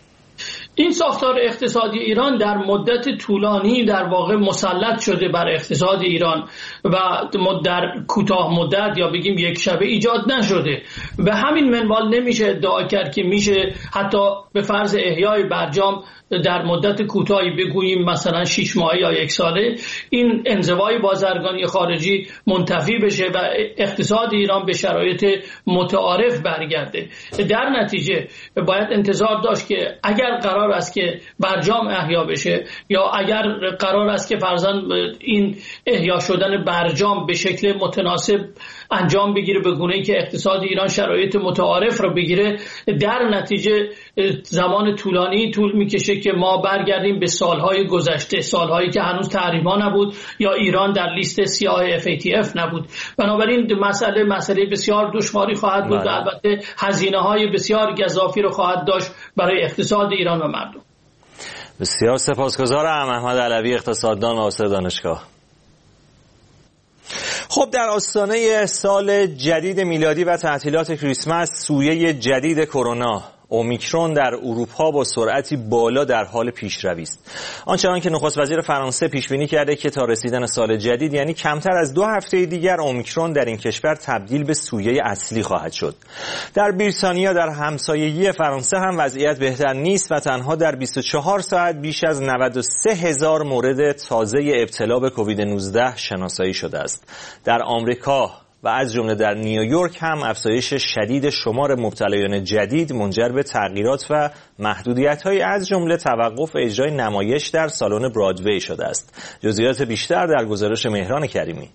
O: این ساختار اقتصادی ایران در مدت طولانی در واقع مسلط شده بر اقتصاد ایران و در کوتاه مدت یا بگیم یک شبه ایجاد نشده. به همین منوال نمیشه ادعا کرد که میشه حتی به فرض احیای برجام در مدت کوتاهی بگوییم مثلا 6 ماهه یا 1 ساله این انزوای بازرگانی خارجی منتفی بشه و اقتصاد ایران به شرایط متعارف برگرده. در نتیجه باید انتظار داشت که اگر قرار است که برجام احیا بشه یا اگر قرار است که فرضاً این احیا شدن برجام به شکل متناسب انجام بگیره به گونه‌ای که اقتصاد ایران شرایط متعارف رو بگیره، در نتیجه زمان طولانی طول میکشه که ما برگردیم به سالهای گذشته، سالهایی که هنوز تحریم‌ها نبود یا ایران در لیست سیاه FATF نبود. بنابراین مسئله بسیار دشواری خواهد بود و البته هزینه‌های بسیار گزافی رو خواهد داشت برای اقتصاد ایران و مردم.
A: بسیار سپاسگزارم. احمد علوی، اقتصاددان و استاد دانشگاه. خب در آستانه سال جدید میلادی و تعطیلات کریسمس، سویه جدید کرونا اومیکرون در اروپا با سرعتی بالا در حال پیشروی است. آنچنان که نخست وزیر فرانسه پیش بینی کرده که تا رسیدن سال جدید، یعنی کمتر از 2 هفته دیگر، اومیکرون در این کشور تبدیل به سویه اصلی خواهد شد. در بریتانیا در همسایگی فرانسه هم وضعیت بهتر نیست و تنها در 24 ساعت بیش از 93,000 مورد تازه ابتلا به کووید 19 شناسایی شده است. در آمریکا و از جمله در نیویورک هم افزایش شدید شمار مبتلایان جدید منجر به تغییرات و محدودیت‌های از جمله توقف اجرای نمایش در سالن برادوی شده است. جزئیات بیشتر در گزارش مهران کریمی.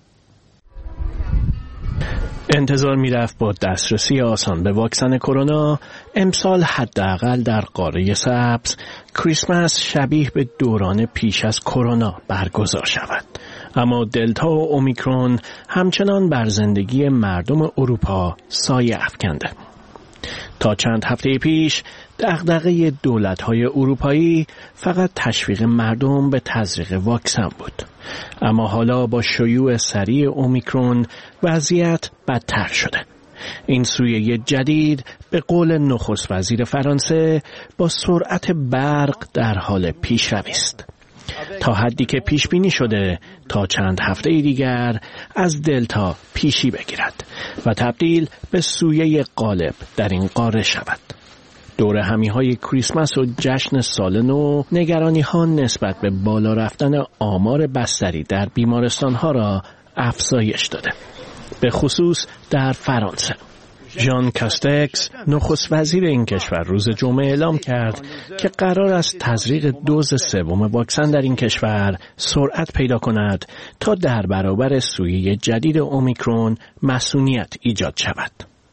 P: انتظار میرفت با دسترسی آسان به واکسن کرونا امسال حداقل در قاره سبز کریسمس شبیه به دوران پیش از کرونا برگزار شود. اما دلتا و اومیکرون همچنان بر زندگی مردم اروپا سایه افکنده. تا چند هفته پیش دغدغه دولت‌های اروپایی فقط تشویق مردم به تزریق واکسن بود. اما حالا با شیوع سریع اومیکرون وضعیت بدتر شده. این سویه جدید به قول نخست وزیر فرانسه با سرعت برق در حال پیشروی است. تا حدی که پیش بینی شده تا چند هفته دیگر از دلتا پیشی بگیرد و تبدیل به سویه غالب در این قاره شود. دور همیهای کریسمس و جشن سال نو نگرانی ها نسبت به بالا رفتن آمار بستری در بیمارستان ها را افزایش داده، به خصوص در فرانسه. ژان کاستکس نخست وزیر این کشور روز جمعه اعلام کرد که قرار است تزریق دوز سوم واکسن در این کشور سرعت پیدا کند تا در برابر سویه جدید اومیکرون مسئولیت ایجاد شود.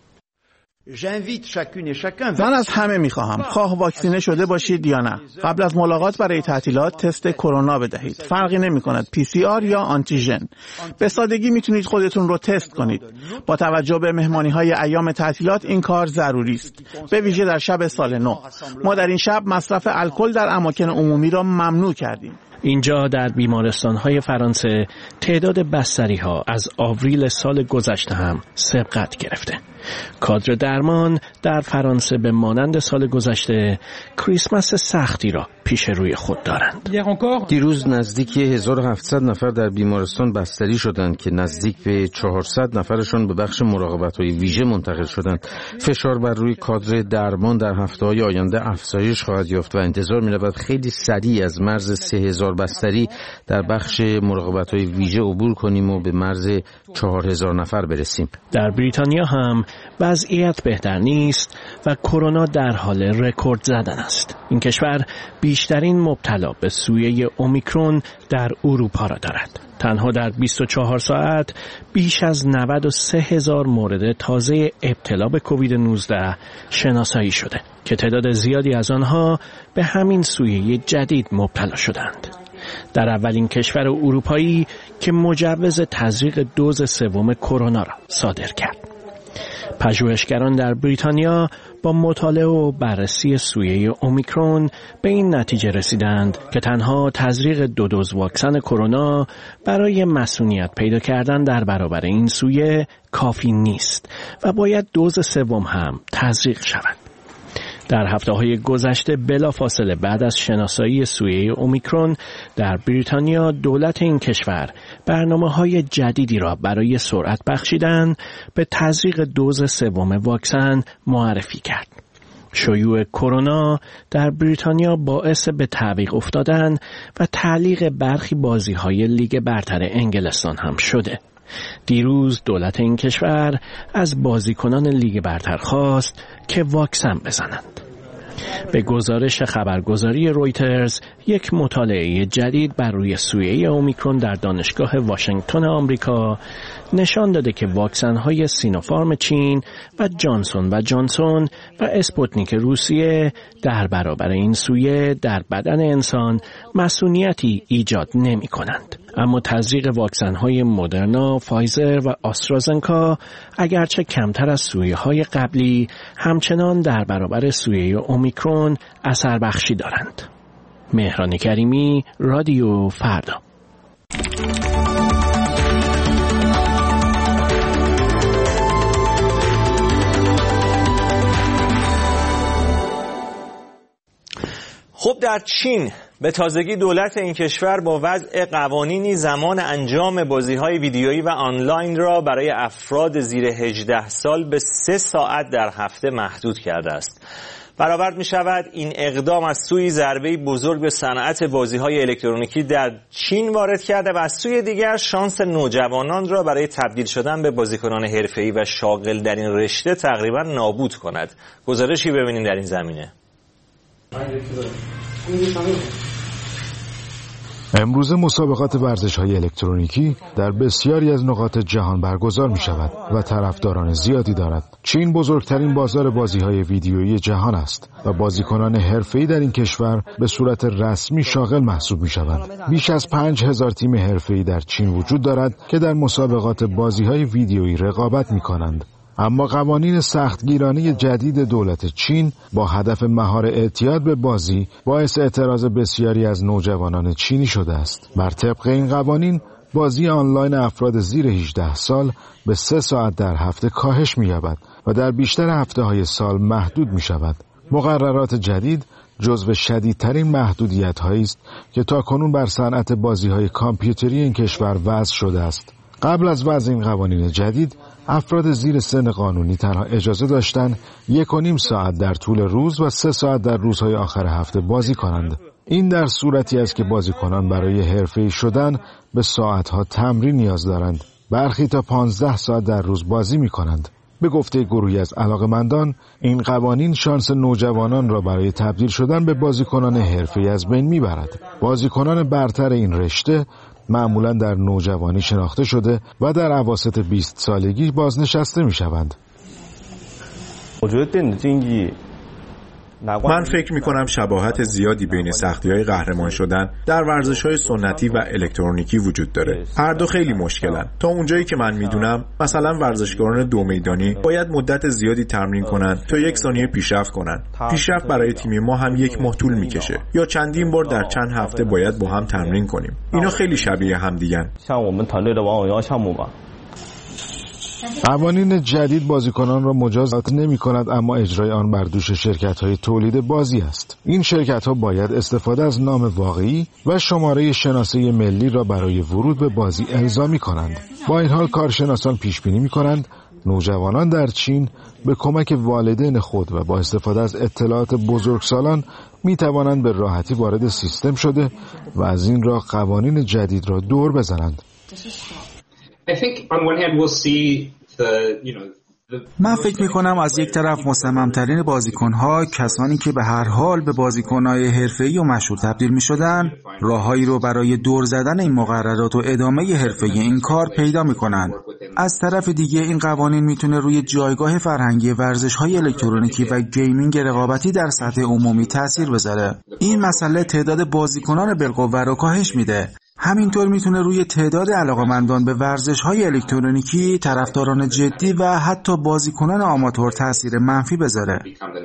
D: من از همه میخواهم خواه واکسینه شده باشید یا نه، قبل از ملاقات برای تعطیلات تست کرونا بدهید. فرقی نمی کند PCR یا آنتیژن. به سادگی میتونید خودتون رو تست کنید. با توجه به مهمانی های ایام تعطیلات این کار ضروری است، به ویژه در شب سال نو. ما در این شب مصرف الکل در اماکن عمومی را ممنوع کردیم.
P: اینجا در بیمارستان‌های فرانسه تعداد بستری‌ها از آوریل سال گذشته هم سبقت گرفته. کادر درمان در فرانسه به مانند سال گذشته کریسمس سختی را پیش روی خود دارند.
Q: دیروز نزدیک 1700 نفر در بیمارستان بستری شدند که نزدیک به 400 نفرشان به بخش مراقبت‌های ویژه منتقل شدند. فشار بر روی کادر درمان در هفته‌های آینده افزایش خواهد یافت و انتظار می‌رود خیلی سریع از مرز 3000 بستری در بخش مراقبت‌های ویژه عبور کنیم و به مرز 4000 نفر برسیم.
P: در بریتانیا هم وضعیت بهتر نیست و کرونا در حال رکورد زدن است. این کشور بیشترین مبتلا به سویه اومیکرون در اروپا را دارد. تنها در 24 ساعت بیش از 93,000 مورد تازه ابتلا به کووید 19 شناسایی شده که تعداد زیادی از آنها به همین سویه جدید مبتلا شدند. در اولین کشور اروپایی که مجوز تزریق دوز سوم کرونا را صادر کرد. پژوهشگران در بریتانیا با مطالعه و بررسی سویه اومیکرون به این نتیجه رسیدند که تنها تزریق 2 دوز واکسن کرونا برای مسئولیت پیدا کردن در برابر این سویه کافی نیست و باید دوز سوم هم تزریق شود. در هفته‌های گذشته بلافاصله بعد از شناسایی سویه اومیکرون در بریتانیا دولت این کشور برنامه‌های جدیدی را برای سرعت بخشیدن به تزریق دوز سوم واکسن معرفی کرد. شیوع کرونا در بریتانیا باعث به تعویق افتادن و تعلیق برخی بازی‌های لیگ برتر انگلستان هم شده. دیروز دولت این کشور از بازیکنان لیگ برتر خواست که واکسن بزنند. به گزارش خبرگزاری رویترز، یک مطالعه جدید بر روی سویه اومیکرون در دانشگاه واشنگتن آمریکا نشان داده که واکسن‌های سینوفارم چین و جانسون و جانسون و اسپوتنیک روسیه در برابر این سویه در بدن انسان مسئولیتی ایجاد نمی‌کنند. اما تزریق واکسن‌های مدرنا، فایزر و آسترازنکا اگرچه کمتر از سویه‌های قبلی همچنان در برابر سویه اومیکرون اثر بخشی دارند. مهران کریمی، رادیو فردا.
A: خب در چین به تازگی دولت این کشور با وضع قوانینی زمان انجام بازی‌های ویدیویی و آنلاین را برای افراد زیر 18 سال به 3 ساعت در هفته محدود کرده است. برآورد می‌شود این اقدام از سوی ضربه‌ای بزرگ به صنعت بازی‌های الکترونیکی در چین وارد کرده و از سوی دیگر شانس نوجوانان را برای تبدیل شدن به بازیکنان حرفه‌ای و شاغل در این رشته تقریباً نابود کند. گزارشی ببینیم در این زمینه.
R: امروز مسابقات ورزش‌های الکترونیکی در بسیاری از نقاط جهان برگزار می‌شود و طرفداران زیادی دارد. چین بزرگترین بازار بازی‌های ویدیویی جهان است و بازیکنان حرفه‌ای در این کشور به صورت رسمی شاغل محسوب می‌شوند. بیش از 5000 تیم حرفه‌ای در چین وجود دارد که در مسابقات بازی‌های ویدیویی رقابت می‌کنند. اما قوانین سختگیرانه جدید دولت چین با هدف مهار اعتیاد به بازی باعث اعتراض بسیاری از نوجوانان چینی شده است. بر طبق این قوانین بازی آنلاین افراد زیر 18 سال به 3 ساعت در هفته کاهش می‌یابد و در بیشتر هفته‌های سال محدود می‌شود. مقررات جدید جزو شدیدترین محدودیت‌هایی است که تاکنون بر صنعت بازی‌های کامپیوتری این کشور وضع شده است. قبل از وضع این قوانین جدید افراد زیر سن قانونی تنها اجازه داشتند 1.5 ساعت در طول روز و 3 ساعت در روزهای آخر هفته بازی کنند. این در صورتی است که بازیکنان برای حرفه‌ای شدن به ساعتها تمرین نیاز دارند. برخی تا 15 ساعت در روز بازی می‌کنند. به گفته گروهی از علاقه‌مندان، این قوانین شانس نوجوانان را برای تبدیل شدن به بازیکنان حرفه‌ای از بین میبرد. بازیکنان برتر این رشته معمولاً در نوجوانی شناخته شده و در اواسط 20 سالگی بازنشسته میشوند.
S: من فکر می‌کنم شباهت زیادی بین سختی‌های قهرمان شدن در ورزش‌های سنتی و الکترونیکی وجود داره. هر دو خیلی مشکلن. تا اونجایی که من می‌دونم، مثلا ورزشکاران 2 میدانی باید مدت زیادی تمرین کنن تا 1 ثانیه پیشرفت کنن. پیشرفت برای تیم ما هم 1 ماه طول می‌کشه یا چندین بار در چند هفته باید با هم تمرین کنیم. اینا خیلی شبیه هم دیگن.
R: قوانین جدید بازیکنان را مجاز نمی کند، اما اجرای آن بر دوش شرکت‌های تولید بازی است. این شرکت‌ها باید استفاده از نام واقعی و شماره شناسه ملی را برای ورود به بازی الزامی کنند. با این حال کارشناسان پیش بینی می‌کنند نوجوانان در چین به کمک والدین خود و با استفاده از اطلاعات بزرگسالان می‌توانند به راحتی وارد سیستم شده و از این راه قوانین جدید را دور بزنند.
T: من فکر می‌کنم از یک طرف مصمم‌ترین بازیکن‌ها، کسانی که به هر حال به بازیکن‌های حرفه‌ای و مشهور تبدیل می‌شدن، راههایی رو برای دور زدن این مقررات و ادامه حرفه‌ای این کار پیدا می‌کنند. از طرف دیگه این قوانین میتونه روی جایگاه فرهنگی ورزش‌های الکترونیکی و گیمینگ رقابتی در سطح عمومی تأثیر بذاره. این مسئله تعداد بازیکنان بالقوه رو کاهش میده. همینطور میتونه روی تعداد علاقه‌مندان به ورزش‌های الکترونیکی، طرفداران جدی و حتی بازیکنان آماتور تأثیر منفی بذاره.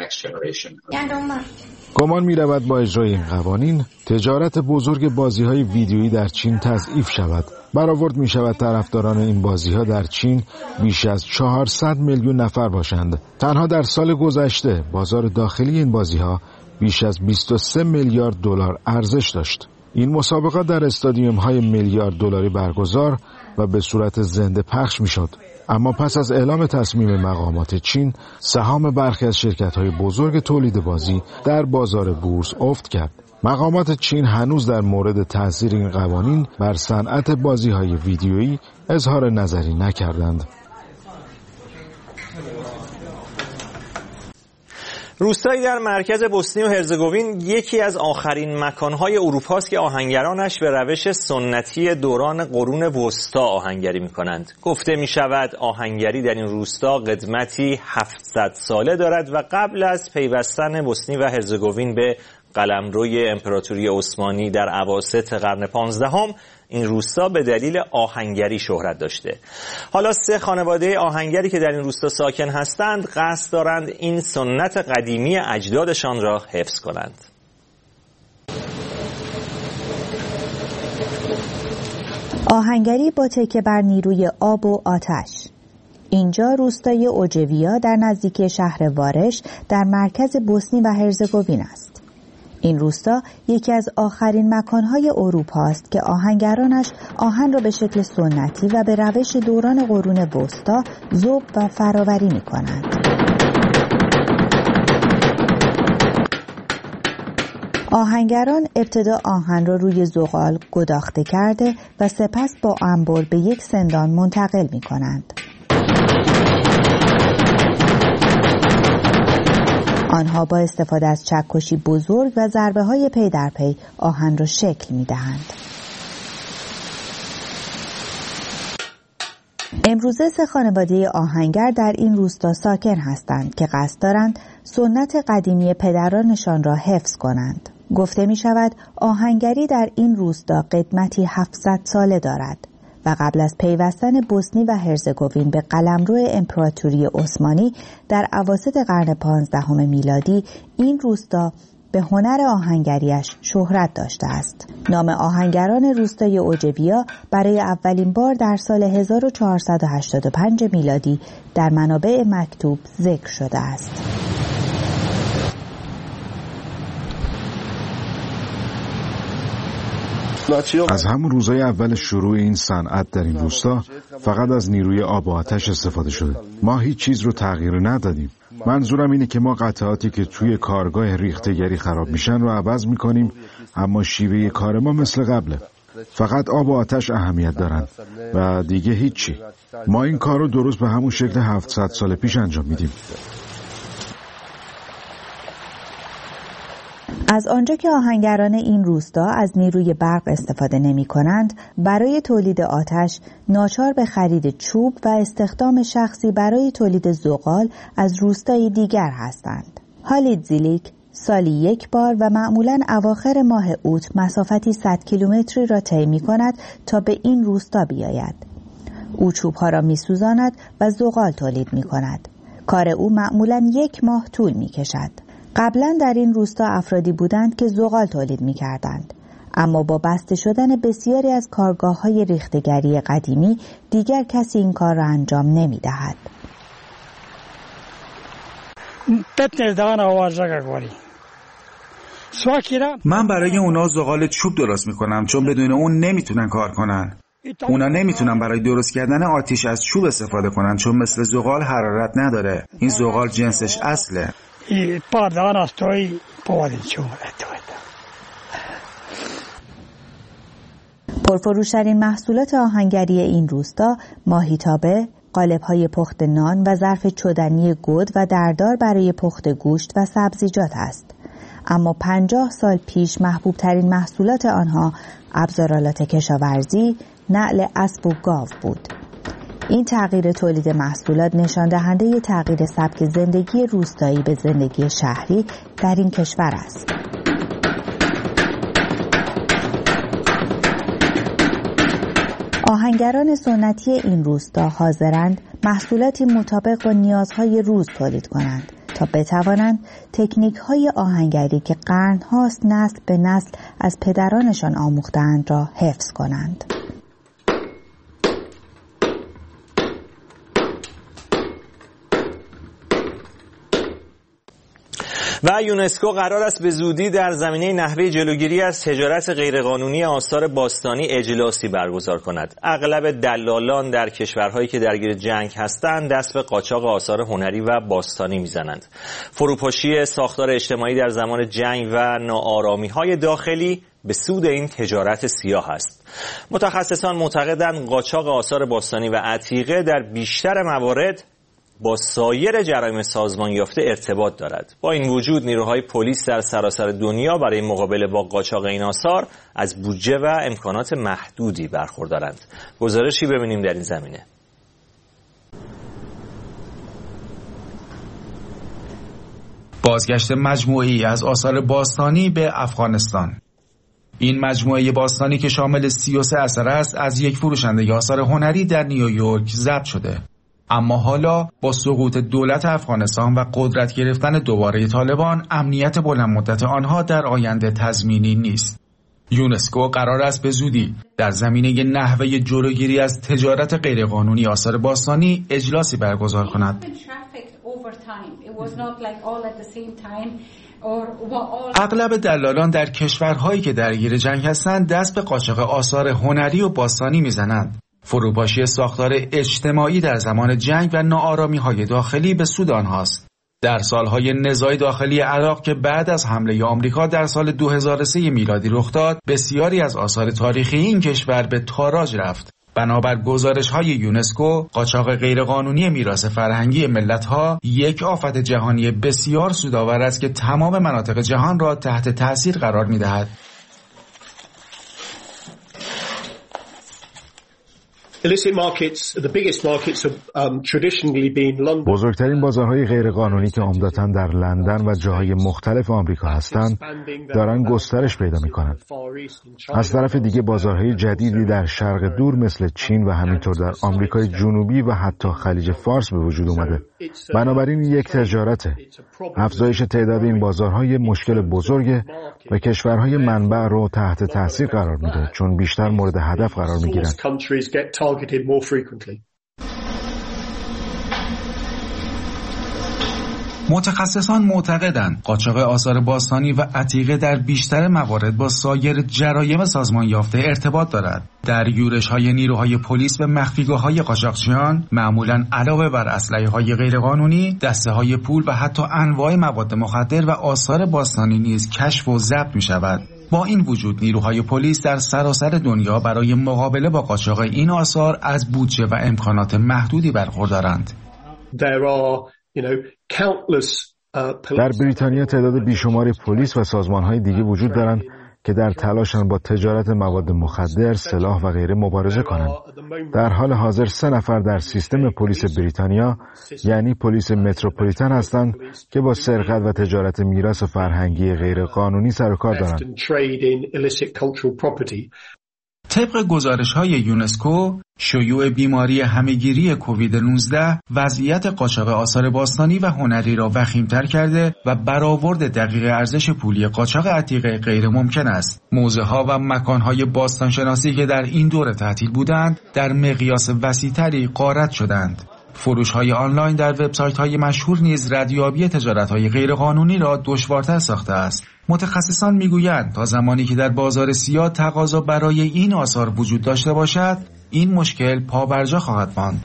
R: گمان می‌رود با اجرای این قوانین تجارت بزرگ بازی‌های ویدیویی در چین تضعیف شود. برآورد می‌شود طرفداران این بازی‌ها در چین بیش از 400 میلیون نفر باشند. تنها در سال گذشته بازار داخلی این بازی‌ها بیش از 23 میلیارد دلار ارزش داشت. این مسابقات در استادیوم‌های میلیارد دلاری برگزار و به صورت زنده پخش می‌شد. اما پس از اعلام تصمیم مقامات چین، سهام برخی از شرکت‌های بزرگ تولید بازی در بازار بورس افت کرد. مقامات چین هنوز در مورد تأثیر این قوانین بر صنعت بازی‌های ویدیویی اظهار نظری نکردند.
A: روستایی در مرکز بوسنی و هرزگوین یکی از آخرین مکانهای اروپاست که آهنگرانش به روش سنتی دوران قرون وسطا آهنگری می‌کنند. گفته می‌شود آهنگری در این روستا قدمتی 700 ساله دارد و قبل از پیوستن بوسنی و هرزگوین به قلمروی امپراتوری عثمانی در اواسط قرن 15 این روستا به دلیل آهنگری شهرت داشته. حالا 3 خانواده آهنگری که در این روستا ساکن هستند قصد دارند این سنت قدیمی اجدادشان را حفظ کنند.
U: آهنگری با تکیه بر نیروی آب و آتش. اینجا روستای اوجویا در نزدیکی شهر وارش در مرکز بوسنی و هرزگوین است. این روستا یکی از آخرین مکانهای اروپا است که آهنگرانش آهن را به شکل سنتی و به روش دوران قرون وسطا ذوب و فراوری می‌کنند. آهنگران ابتدا آهن را روی زغال گداخته کرده و سپس با انبر به یک سندان منتقل می‌کنند. آنها با استفاده از چکشی بزرگ و ضربه‌های پی در پی آهن را شکل می‌دهند. امروزه 3 خانواده آهنگر در این روستا ساکن هستند که قصد دارند سنت قدیمی پدرانشان را حفظ کنند. گفته می‌شود آهنگری در این روستا قدمتی 700 ساله دارد و قبل از پیوستن بوسنی و هرزگوین به قلمرو امپراتوری عثمانی در اواسط قرن 15 میلادی این روستا به هنر آهنگریش شهرت داشته است. نام آهنگران روستای اوجویا برای اولین بار در سال 1485 میلادی در منابع مکتوب ذکر شده است.
R: از همون روزهای اول شروع این صنعت در این روستا فقط از نیروی آب و آتش استفاده شده. ما هیچ چیز رو تغییر ندادیم. منظورم اینه که ما قطعاتی که توی کارگاه ریختگری خراب میشن رو عوض میکنیم، اما شیوه کار ما مثل قبله. فقط آب و آتش اهمیت دارند و دیگه هیچی. ما این کار رو درست به همون شکل 700 سال پیش انجام میدیم.
U: از آنجا که آهنگران این روستا از نیروی برق استفاده نمی کنند، برای تولید آتش ناچار به خرید چوب و استخدام شخصی برای تولید زغال از روستای دیگر هستند. هالید زیلیک سالی یک بار و معمولاً اواخر ماه اوت مسافتی 100 کیلومتری را طی می‌کند تا به این روستا بیاید. او چوب‌ها را می‌سوزاند و زغال تولید می‌کند. کار او معمولاً 1 ماه طول می‌کشد. قبلا در این روستا افرادی بودند که زغال تولید می‌کردند، اما با بسته شدن بسیاری از کارگاه‌های ریختگری قدیمی دیگر کسی این کار را انجام نمی‌دهد.
T: من برای اونا زغال چوب درست می‌کنم چون بدون اون نمیتونن کار کنن. اونا نمیتونن برای درست کردن آتش از چوب استفاده کنن چون مثل زغال حرارت نداره. این زغال جنسش اصله.
U: پرفروشترین محصولات آهنگری این روستا ماهیتابه، قالب‌های پخت نان و ظرف چدنی گود و دردار برای پخت گوشت و سبزیجات است. اما 50 سال پیش محبوب ترین محصولات آنها ابزارالات کشاورزی، نعل اسب و گاو بود. این تغییر تولید محصولات نشان دهنده تغییر سبک زندگی روستایی به زندگی شهری در این کشور است. آهنگران سنتی این روستا حاضرند محصولاتی مطابق با نیازهای روز تولید کنند تا بتوانند تکنیک‌های آهنگری که قرن‌هاست نسل به نسل از پدرانشان آموخته‌اند را حفظ کنند.
A: و یونسکو قرار است به زودی در زمینه نحوه جلوگیری از تجارت غیرقانونی آثار باستانی اجلاسی برگزار کند. اغلب دلالان در کشورهایی که درگیر جنگ هستند دست به قاچاق آثار هنری و باستانی میزنند. فروپاشی ساختار اجتماعی در زمان جنگ و ناآرامی‌های داخلی به سود این تجارت سیاه است. متخصصان معتقدند قاچاق آثار باستانی و عتیقه در بیشتر موارد با سایر جرایم سازمان یافته ارتباط دارد. با این وجود نیروهای پلیس در سراسر دنیا برای مقابله با قاچاق این آثار از بودجه و امکانات محدودی برخوردارند. گزارشی ببینیم در این زمینه.
T: بازگشت مجموعی از آثار باستانی به افغانستان. این مجموعه باستانی که شامل 33 اثر است از یک فروشنده آثار هنری در نیویورک ضبط شده. اما حالا با سقوط دولت افغانستان و قدرت گرفتن دوباره طالبان امنیت بلند مدت آنها در آینده تضمینی نیست. یونسکو قرار است به زودی در زمینه نحوه جلوگیری از تجارت غیرقانونی آثار باستانی اجلاسی برگزار کند. اغلب دلالان در کشورهایی که درگیر جنگ هستند دست به قاچاق آثار هنری و باستانی میزنند. فروپاشی ساختار اجتماعی در زمان جنگ و ناآرامی‌های داخلی به سود آنهاست. در سالهای نزاع داخلی عراق که بعد از حمله آمریکا در سال 2003 میلادی رخ داد، بسیاری از آثار تاریخی این کشور به تاراج رفت. بنابر گزارش‌های یونسکو، قاچاق غیرقانونی میراث فرهنگی ملت‌ها یک آفت جهانی بسیار سودآور است که تمام مناطق جهان را تحت تأثیر قرار می‌دهد.
R: بزرگترین بازارهای غیرقانونی که عمدتاً در لندن و جاهای مختلف آمریکا هستند دارن گسترش پیدا می‌کنند. از طرف دیگه بازارهای جدیدی در شرق دور مثل چین و همینطور در آمریکای جنوبی و حتی خلیج فارس به وجود اومده. بنابراین یک تجارته. افزایش تعداد این بازارهای مشکل بزرگه و کشورهای منبع رو تحت تاثیر قرار میده چون بیشتر مورد هدف قرار میگیرن.
T: متخصصان معتقدند قاچاق آثار باستانی و عتیقه در بیشتر موارد با سایر جرایم سازمان یافته ارتباط دارد. در یورش‌های نیروهای پلیس به مخفیگاه‌های قاچاقچیان معمولاً علاوه بر اسلحه‌های غیرقانونی، دسته‌های پول و حتی انواع مواد مخدر و آثار باستانی نیز کشف و ضبط می‌شود. با این وجود نیروهای پلیس در سراسر دنیا برای مقابله با قاچاق این آثار از بودجه و امکانات محدودی برخوردارند.
R: در بریتانیا تعداد بیشماری پلیس و سازمان‌های دیگه وجود دارند که در تلاشن با تجارت مواد مخدر، سلاح و غیره مبارزه کنند. در حال حاضر 3 نفر در سیستم پلیس بریتانیا یعنی پلیس متروپولیتن هستند که با سرقت و تجارت میراث فرهنگی غیر قانونی سر و کار دارند.
T: طبق گزارش‌های یونسکو، شیوع بیماری همه‌گیری کووید 19 وضعیت قاچاق آثار باستانی و هنری را وخیم‌تر کرده و برآورد دقیق ارزش پولی قاچاق عتیقه غیر ممکن است. موزه‌ها و مکان‌های باستانشناسی که در این دوره تعطیل بودند، در مقیاس وسیع‌تری غارت شدند. فروش‌های آنلاین در وبسایت‌های مشهور نیز ردیابی تجارت‌های غیرقانونی را دشوارتر ساخته است. متخصصان می‌گویند تا زمانی که در بازار سیاه تقاضا برای این آثار وجود داشته باشد، این مشکل پابرجا خواهد ماند.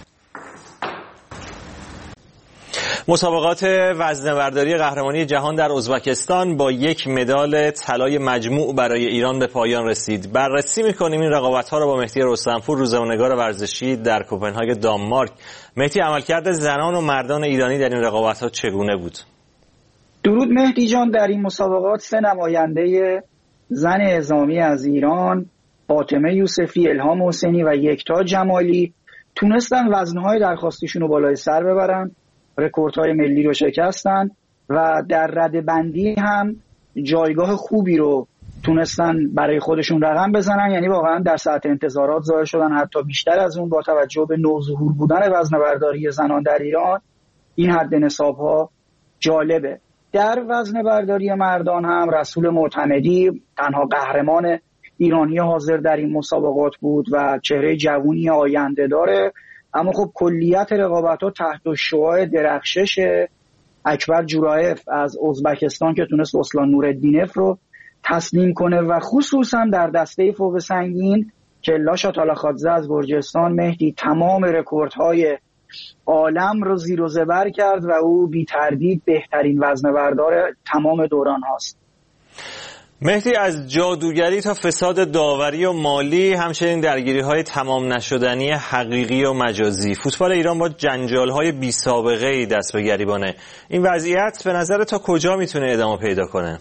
A: مسابقات وزنه‌برداری قهرمانی جهان در ازبکستان با 1 مدال طلای مجموع برای ایران به پایان رسید. بررسی می‌کنیم این رقابت‌ها را با مهدی رستم‌پور، روزنامه‌نگار ورزشی در کوپنهاگ دانمارک. مهدی، عملکرد زنان و مردان ایرانی در این رقابت‌ها چگونه بود؟
C: درود مهدی جان. در این مسابقات 3 نماینده زن اعزامی از ایران، فاطمه یوسفی، الهام حسینی و یکتا جمالی تونستن وزنهای درخواستیشون رو بالای سر ببرن، رکوردهای ملی رو شکستن و در رده‌بندی هم جایگاه خوبی رو تونستن برای خودشون رقم بزنن. یعنی واقعا در سطح انتظارات ظاهر شدن، حتی بیشتر از اون، با توجه به نوظهور بودن وزنه‌برداری زنان در ایران. این حد نصاب‌ها جالبه. در وزنه‌برداری مردان هم رسول معتمدی تنها قهرمان ایرانی حاضر در این مسابقات بود و چهره جوونی آینده داره. اما خب کلیت رقابت‌ها تحت شعاع درخشش اکبر جورایف از ازبکستان که تونست اسلان نورالدینف رو تسلیم کنه و خصوصا در دسته فوق سنگین کلا شاتالاخادزه از گرجستان مهدی تمام رکوردهای عالم رو زیر و زبر کرد و او بی تردید بهترین وزنه‌بردار تمام دوران هاست.
A: مهدی، از جادوگری تا فساد داوری و مالی، همچنین درگیری‌های تمام نشدنی حقیقی و مجازی، فوتبال ایران با جنجال‌های بی سابقه‌ای دست به گریبانه. این وضعیت به نظر تا کجا میتونه ادامه پیدا کنه؟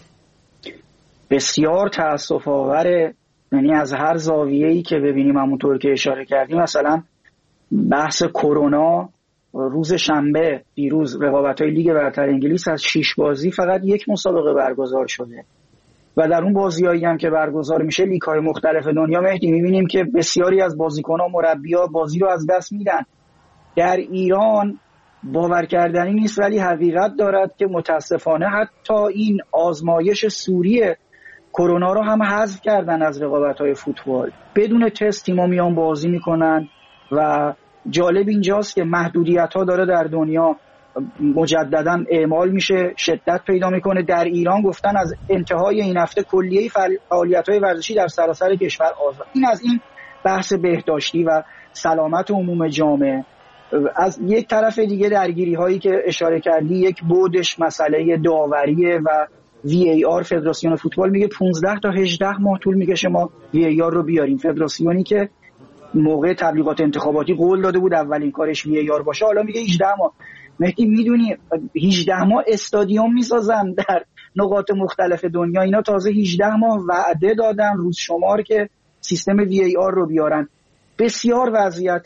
C: بسیار تأسف‌آوره. یعنی از هر زاویه‌ای که ببینیم، همونطور که اشاره کردیم، مثلا بحث کرونا، روز شنبه دیروز رقابت‌های لیگ برتر انگلیس از 6 بازی فقط 1 مسابقه برگزار شده و در اون بازیایی هم که برگزار میشه لیگ‌های مختلف دنیا مهدی می‌بینیم که بسیاری از بازیکن‌ها و مربی‌ها بازی رو از دست میدن. در ایران باور کردنی نیست، ولی حقیقت دارد که متاسفانه حتی این آزمایش سوری کرونا رو هم حذف کردن از رقابت‌های فوتبال. بدون تست تیم‌ها میان بازی میکنن و جالب اینجاست که محدودیت‌ها داره در دنیا مجدداً اعمال میشه، شدت پیدا میکنه. در ایران گفتن از انتهای این هفته کلیه فعالیت‌های ورزشی در سراسر کشور آزاد. این از این بحث بهداشتی و سلامت عموم جامعه. از یک طرف دیگه درگیری‌هایی که اشاره کردی، یک بودش مسئله داوریه و VAR. فدراسیون فوتبال میگه 15 تا 18 ماه طول میکشه ما VAR رو بیاریم. فدراسیونی که موقع تبلیغات انتخاباتی قول داده بود اولین کارش VAR باشه، حالا میگه 18 ماه. مهدی میدونی 18 ماه استادیوم میسازن در نقاط مختلف دنیا، اینا تازه 18 ماه وعده دادن روز شمار که سیستم VAR رو بیارن. بسیار وضعیت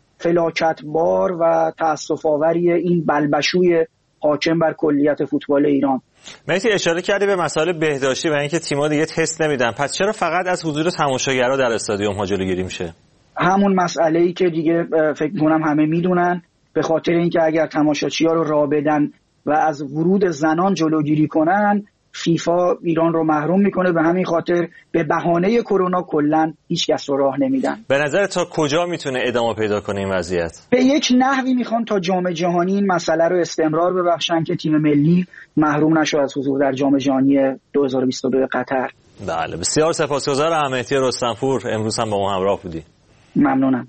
C: فلاکتبار و تأسف آوری این بلبشوی حاکم بر کلیت فوتبال ایران.
A: مهدی، اشاره کردی به مسائل بهداشتی و اینکه تیم‌ها دیگه تست نمیدن، پس چرا فقط از حضور تماشاگرها در استادیوم ها جلوگیری میشه؟
C: همون مسئله‌ای که دیگه فکر می‌کنم همه میدونن، به خاطر اینکه اگر تماشاچی‌ها رو راه بدن و از ورود زنان جلوگیری کنن، فیفا ایران رو محروم میکنه. به همین خاطر به بهانه کرونا کلا هیچ کس رو راه نمیدن.
A: به نظر تا کجا میتونه ادامه پیدا کنه این وضعیت؟
C: به یک نحوی میخوان تا جام جهانی این مسئله رو استمرار ببخشن که تیم ملی محروم نشه از حضور در جام جهانی 2022 قطر.
A: بله، بسیار سپاسگزارم مهدی رستم‌پور، امروز هم با ما همراه بودی.
C: ممنونم.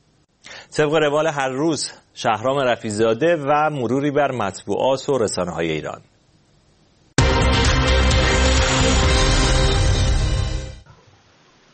A: طبق روال هر روز، شهرام رفیع‌زاده و مروری بر مطبوعات و رسانه‌های ایران.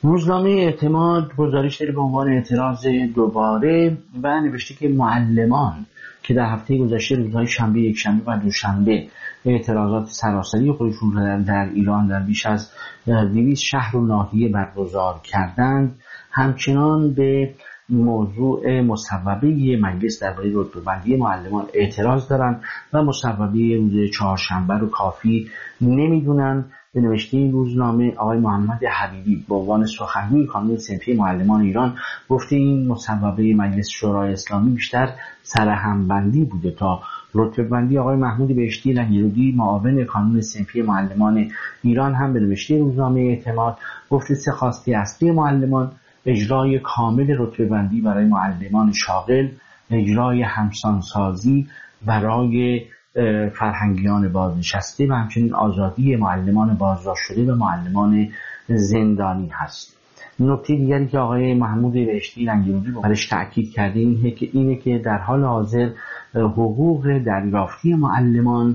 E: روزنامه اعتماد گزارش داره به عنوان اعتراض دوباره و نوشته که معلمان که در هفته گذشته روزهای شنبه، یکشنبه و دوشنبه اعتراضات سراسری خودشون در ایران در بیش از 200 شهر و ناحیه برگزار کردند، همچنان به موضوع مصوبه مجلس درباره رتبه‌بندی معلمان اعتراض دارند و مصوبه روز چهارشنبه رو کافی نمیدونن. به نوشته این روزنامه آقای محمد حبیبی به عنوان سخنگوی کانون صنفی معلمان ایران گفته این مصوبه مجلس شورای اسلامی بیشتر سرهمبندی بوده تا رتبه‌بندی. آقای محمود بهشتی لنگرودی معاون کانون صنفی معلمان ایران هم به نوشته روزنامه اعتماد گفته سه خواسته اصلی معلمان اجرای کامل رتبه‌بندی برای معلمان شاغل، اجرای همسانسازی برای فرهنگیان بازنشسته و همچنین آزادی معلمان بازداشت شده و معلمان زندانی هست. نکته دیگری که آقای محمود بهشتی لنگرودی برش تأکید کرده اینه که در حال حاضر حقوق دریافتی معلمان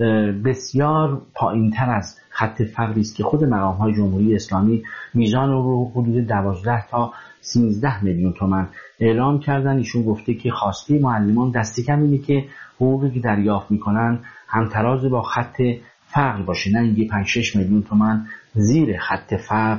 E: بسیار پایین‌تر از خط فقری است که خود مقام‌های جمهوری اسلامی میزان رو حدود 12 تا 13 میلیون تومان اعلام کردن. ایشون گفته که خواسته معلمان دست کم اینه که حقوقی که دریافت میکنن همتراز با خط فقر باشه، نه اینکه 5-6 میلیون تومان زیر خط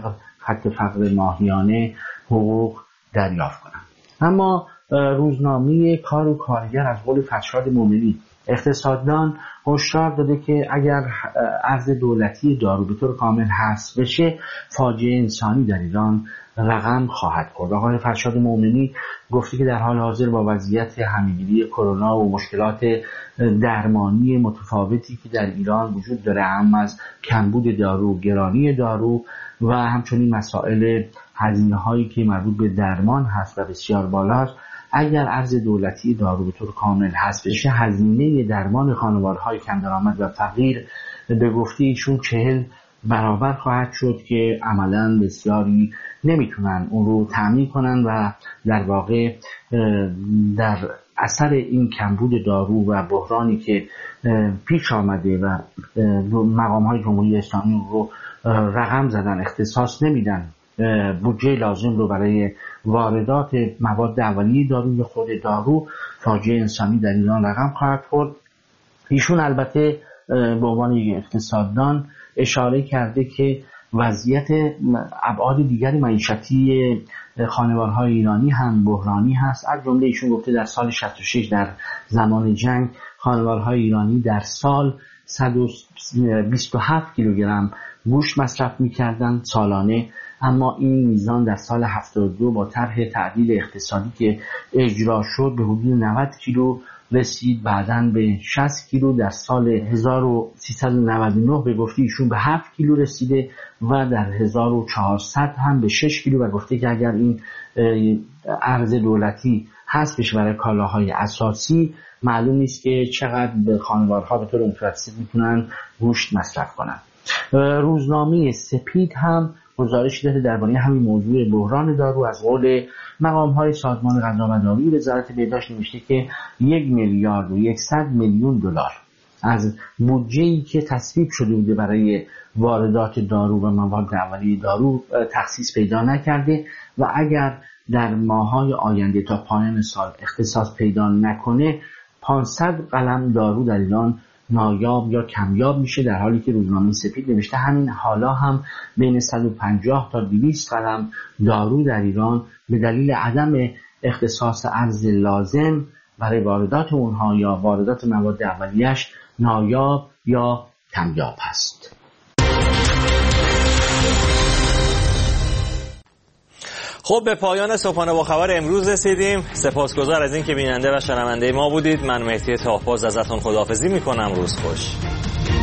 E: فقر ماهیانه حقوق دریافت کنن. اما روزنامه کار و کارگر از قول فرشاد مومنی اقتصاددان هشدار داده که اگر ارز دولتی دارو به طور کامل حذف بشه فاجعه انسانی در ایران رقم خواهد خورد. آقای فرشاد مومنی گفته که در حال حاضر با وضعیت همه‌گیری کرونا و مشکلات درمانی متفاوتی که در ایران وجود داره، هم از کمبود دارو، گرانی دارو و همچنین مسائل هزینه‌هایی که مربوط به درمان هست و بسیار بالاست، اگر ارز دولتی دارو به طور کامل حذف بشه هزینه درمان خانوارهای کم درآمد و فقیر به گفته ایشون 40 برابر خواهد شد که عملاً بسیاری نمیتونن اون رو تامین کنن و در واقع در اثر این کمبود دارو و بحرانی که پیش آمده و مقام‌های جمهوری اسلامی رو رقم زدن، اختصاص نمیدن بودجه لازم رو برای واردات مواد اولیه داروی خود دارو، فاجعه انسانی در ایران رقم خواهد خورد. ایشون البته به عنوان یک اقتصاددان اشاره کرده که وضعیت ابعاد دیگری معیشتی خانوارهای ایرانی هم بحرانی هست. از جمله ایشون گفته در سال 66 در زمان جنگ خانوارهای ایرانی در سال 127 کیلوگرم گوشت مصرف می‌کردند سالانه، اما این میزان در سال 72 با طرح تعدیل اقتصادی که اجرا شد به حدود 90 کیلو رسید، بعداً به 60 کیلو، در سال 1399 به گفته ایشون به 7 کیلو رسیده و در 1400 هم به 6 کیلو و گفته که اگر این ارز دولتی حذف بشه برای کالاهای اساسی معلوم نیست که چقدر به خانوارها به طور متوسط میتونن گوشت مصرف کنن. روزنامه سپید هم گزارش داده درباره همین موضوع بحران دارو. از قول مقام‌های سازمان غذا و داروی وزارت بهداشت نوشته که 1,100,000,000 دلار از بودجه‌ای که تصویب شده بوده برای واردات دارو و مواد اولیه دارو تخصیص پیدا نکرده و اگر در ماه‌های آینده تا پایان سال اختصاص پیدا نکنه 500 قلم دارو در ایران نایاب یا کمیاب میشه، در حالی که روزنامه سپید نوشته همین حالا هم بین 150 تا 200 قلم دارو در ایران به دلیل عدم اختصاص ارز لازم برای واردات اونها یا واردات مواد اولیه‌اش نایاب یا کمیاب هست.
A: خب به پایان صبحانه با خبر امروز رسیدیم. سپاسگزار از اینکه بیننده و شنونده ما بودید. من مهدی تاهباز ازتون خداحافظی میکنم. روز خوش.